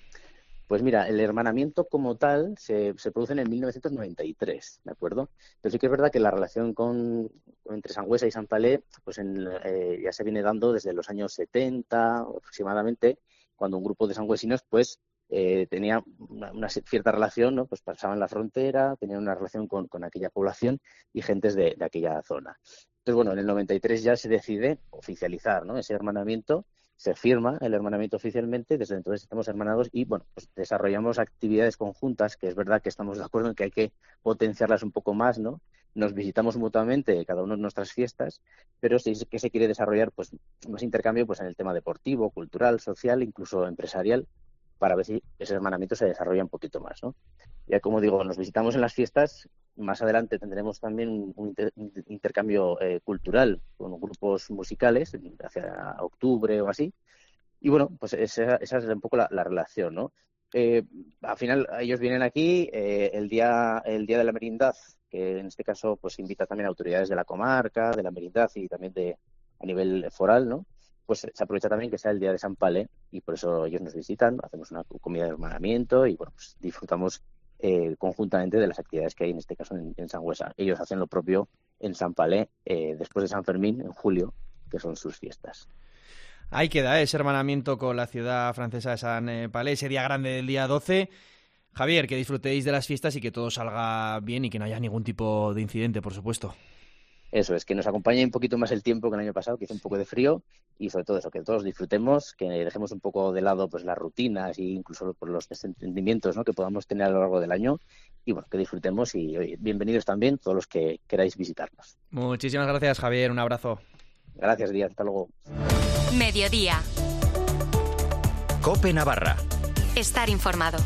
Pues mira, el hermanamiento como tal se, se produce en el mil novecientos noventa y tres, ¿de acuerdo? Pero sí que es verdad que la relación con, entre Sangüesa y San Palé pues en, eh, ya se viene dando desde los años setenta aproximadamente, cuando un grupo de sangüesinos pues eh, tenía una, una cierta relación, ¿no? Pues pasaban la frontera, tenían una relación con, con aquella población y gentes de, de aquella zona. Entonces, bueno, en el noventa y tres ya se decide oficializar, ¿no? Ese hermanamiento. Se firma el hermanamiento oficialmente, desde entonces estamos hermanados y, bueno, pues desarrollamos actividades conjuntas, que es verdad que estamos de acuerdo en que hay que potenciarlas un poco más, ¿no? Nos visitamos mutuamente, cada uno en nuestras fiestas, pero sí que se quiere desarrollar, pues, más intercambio, pues, en el tema deportivo, cultural, social, incluso empresarial, para ver si ese hermanamiento se desarrolla un poquito más, ¿no? Ya como digo, nos visitamos en las fiestas, más adelante tendremos también un, un inter, intercambio eh, cultural con grupos musicales, hacia octubre o así, y bueno, pues esa, esa es un poco la, la relación, ¿no? Eh, al final ellos vienen aquí, eh, el día el día de la merindad, que en este caso pues invita también a autoridades de la comarca, de la merindad y también de a nivel foral, ¿no? Pues se aprovecha también que sea el día de San Palé y por eso ellos nos visitan, hacemos una comida de hermanamiento y bueno, pues disfrutamos eh, conjuntamente de las actividades que hay en este caso en, en Sangüesa. Ellos hacen lo propio en San Palé eh, después de San Fermín, en julio, que son sus fiestas. Ahí queda, ¿eh? Ese hermanamiento con la ciudad francesa de San Palé, ese día grande del día doce. Javier, que disfrutéis de las fiestas y que todo salga bien y que no haya ningún tipo de incidente, por supuesto. Eso es, que nos acompañe un poquito más el tiempo que el año pasado, que hizo un poco de frío, y sobre todo eso, que todos disfrutemos, que dejemos un poco de lado pues las rutinas e incluso por los desentendimientos, ¿no? Que podamos tener a lo largo del año, y bueno, que disfrutemos y oye, bienvenidos también todos los que queráis visitarnos. Muchísimas gracias, Javier, un abrazo. Gracias, Díaz, hasta luego. Mediodía. COPE Navarra. Estar informado.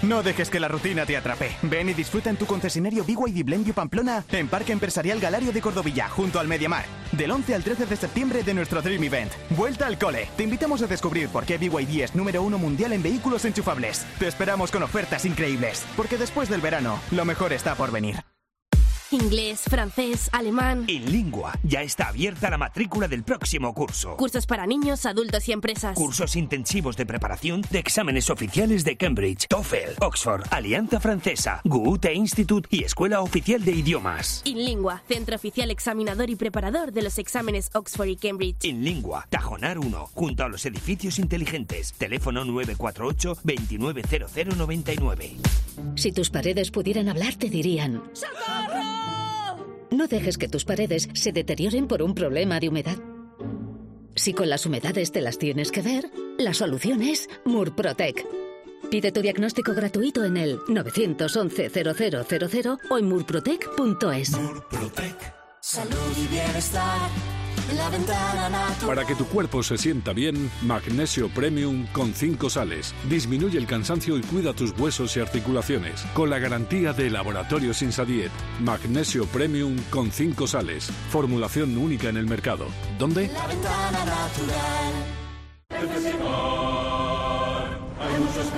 No dejes que la rutina te atrape. Ven y disfruta en tu concesionario B Y D Blendio Pamplona en Parque Empresarial Galario de Cordovilla, junto al Mediamar. Del once al trece de septiembre de nuestro Dream Event. Vuelta al cole. Te invitamos a descubrir por qué B Y D es número uno mundial en vehículos enchufables. Te esperamos con ofertas increíbles, porque después del verano, lo mejor está por venir. Inglés, francés, alemán... Inlingua. Ya está abierta la matrícula del próximo curso. Cursos para niños, adultos y empresas. Cursos intensivos de preparación de exámenes oficiales de Cambridge, TOEFL, Oxford, Alianza Francesa, Goethe Institute y Escuela Oficial de Idiomas. Inlingua. Centro oficial examinador y preparador de los exámenes Oxford y Cambridge. Inlingua. Tajonar uno. Junto a los edificios inteligentes. Teléfono nueve cuatro ocho, veintinueve cero cero noventa y nueve. Si tus paredes pudieran hablar, te dirían... ¡Socorro! No dejes que tus paredes se deterioren por un problema de humedad. Si con las humedades te las tienes que ver, la solución es Murprotec. Pide tu diagnóstico gratuito en el nueve once cero cero cero cero o en murprotec punto es. Murprotec. Salud y bienestar. La ventana natural. Para que tu cuerpo se sienta bien, Magnesio Premium con cinco sales. Disminuye el cansancio y cuida tus huesos y articulaciones. Con la garantía de Laboratorios Insadiet. Magnesio Premium con cinco sales. Formulación única en el mercado. ¿Dónde? La ventana natural. En Flexicar hay muchos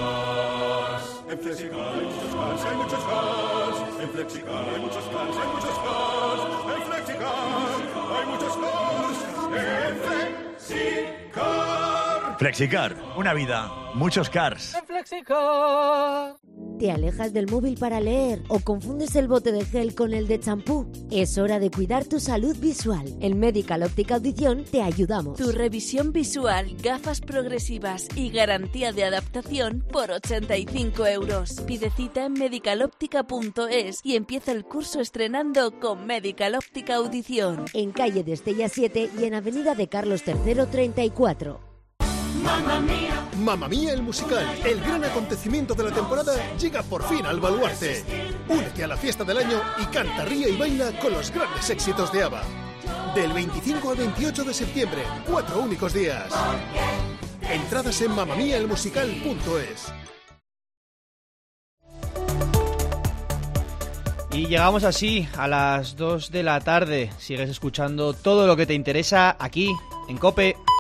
más. En Flexicar hay muchos más. Hay muchos más. En Flexicar hay muchos más. Hay muchos más. En Flexicar hay muchos más. En Flexicar. Flexicar, una vida, muchos cars. En Flexicar. ¿Te alejas del móvil para leer o confundes el bote de gel con el de champú? Es hora de cuidar tu salud visual. En Medical Óptica Audición te ayudamos. Tu revisión visual, gafas progresivas y garantía de adaptación por ochenta y cinco euros. Pide cita en medical óptica punto es y empieza el curso estrenando con Medical Óptica Audición. En calle de Estella siete y en avenida de Carlos tercero treinta y cuatro. Mamma Mía. Mamma Mía el musical, el gran acontecimiento de la temporada, llega por fin al Baluarte. Únete a la fiesta del año y canta, ríe y baila con los grandes éxitos de ABBA. Del veinticinco al veintiocho de septiembre, cuatro únicos días. Entradas en mamma mía el musical punto es. Y llegamos así a las dos de la tarde. Sigues escuchando todo lo que te interesa aquí en COPE.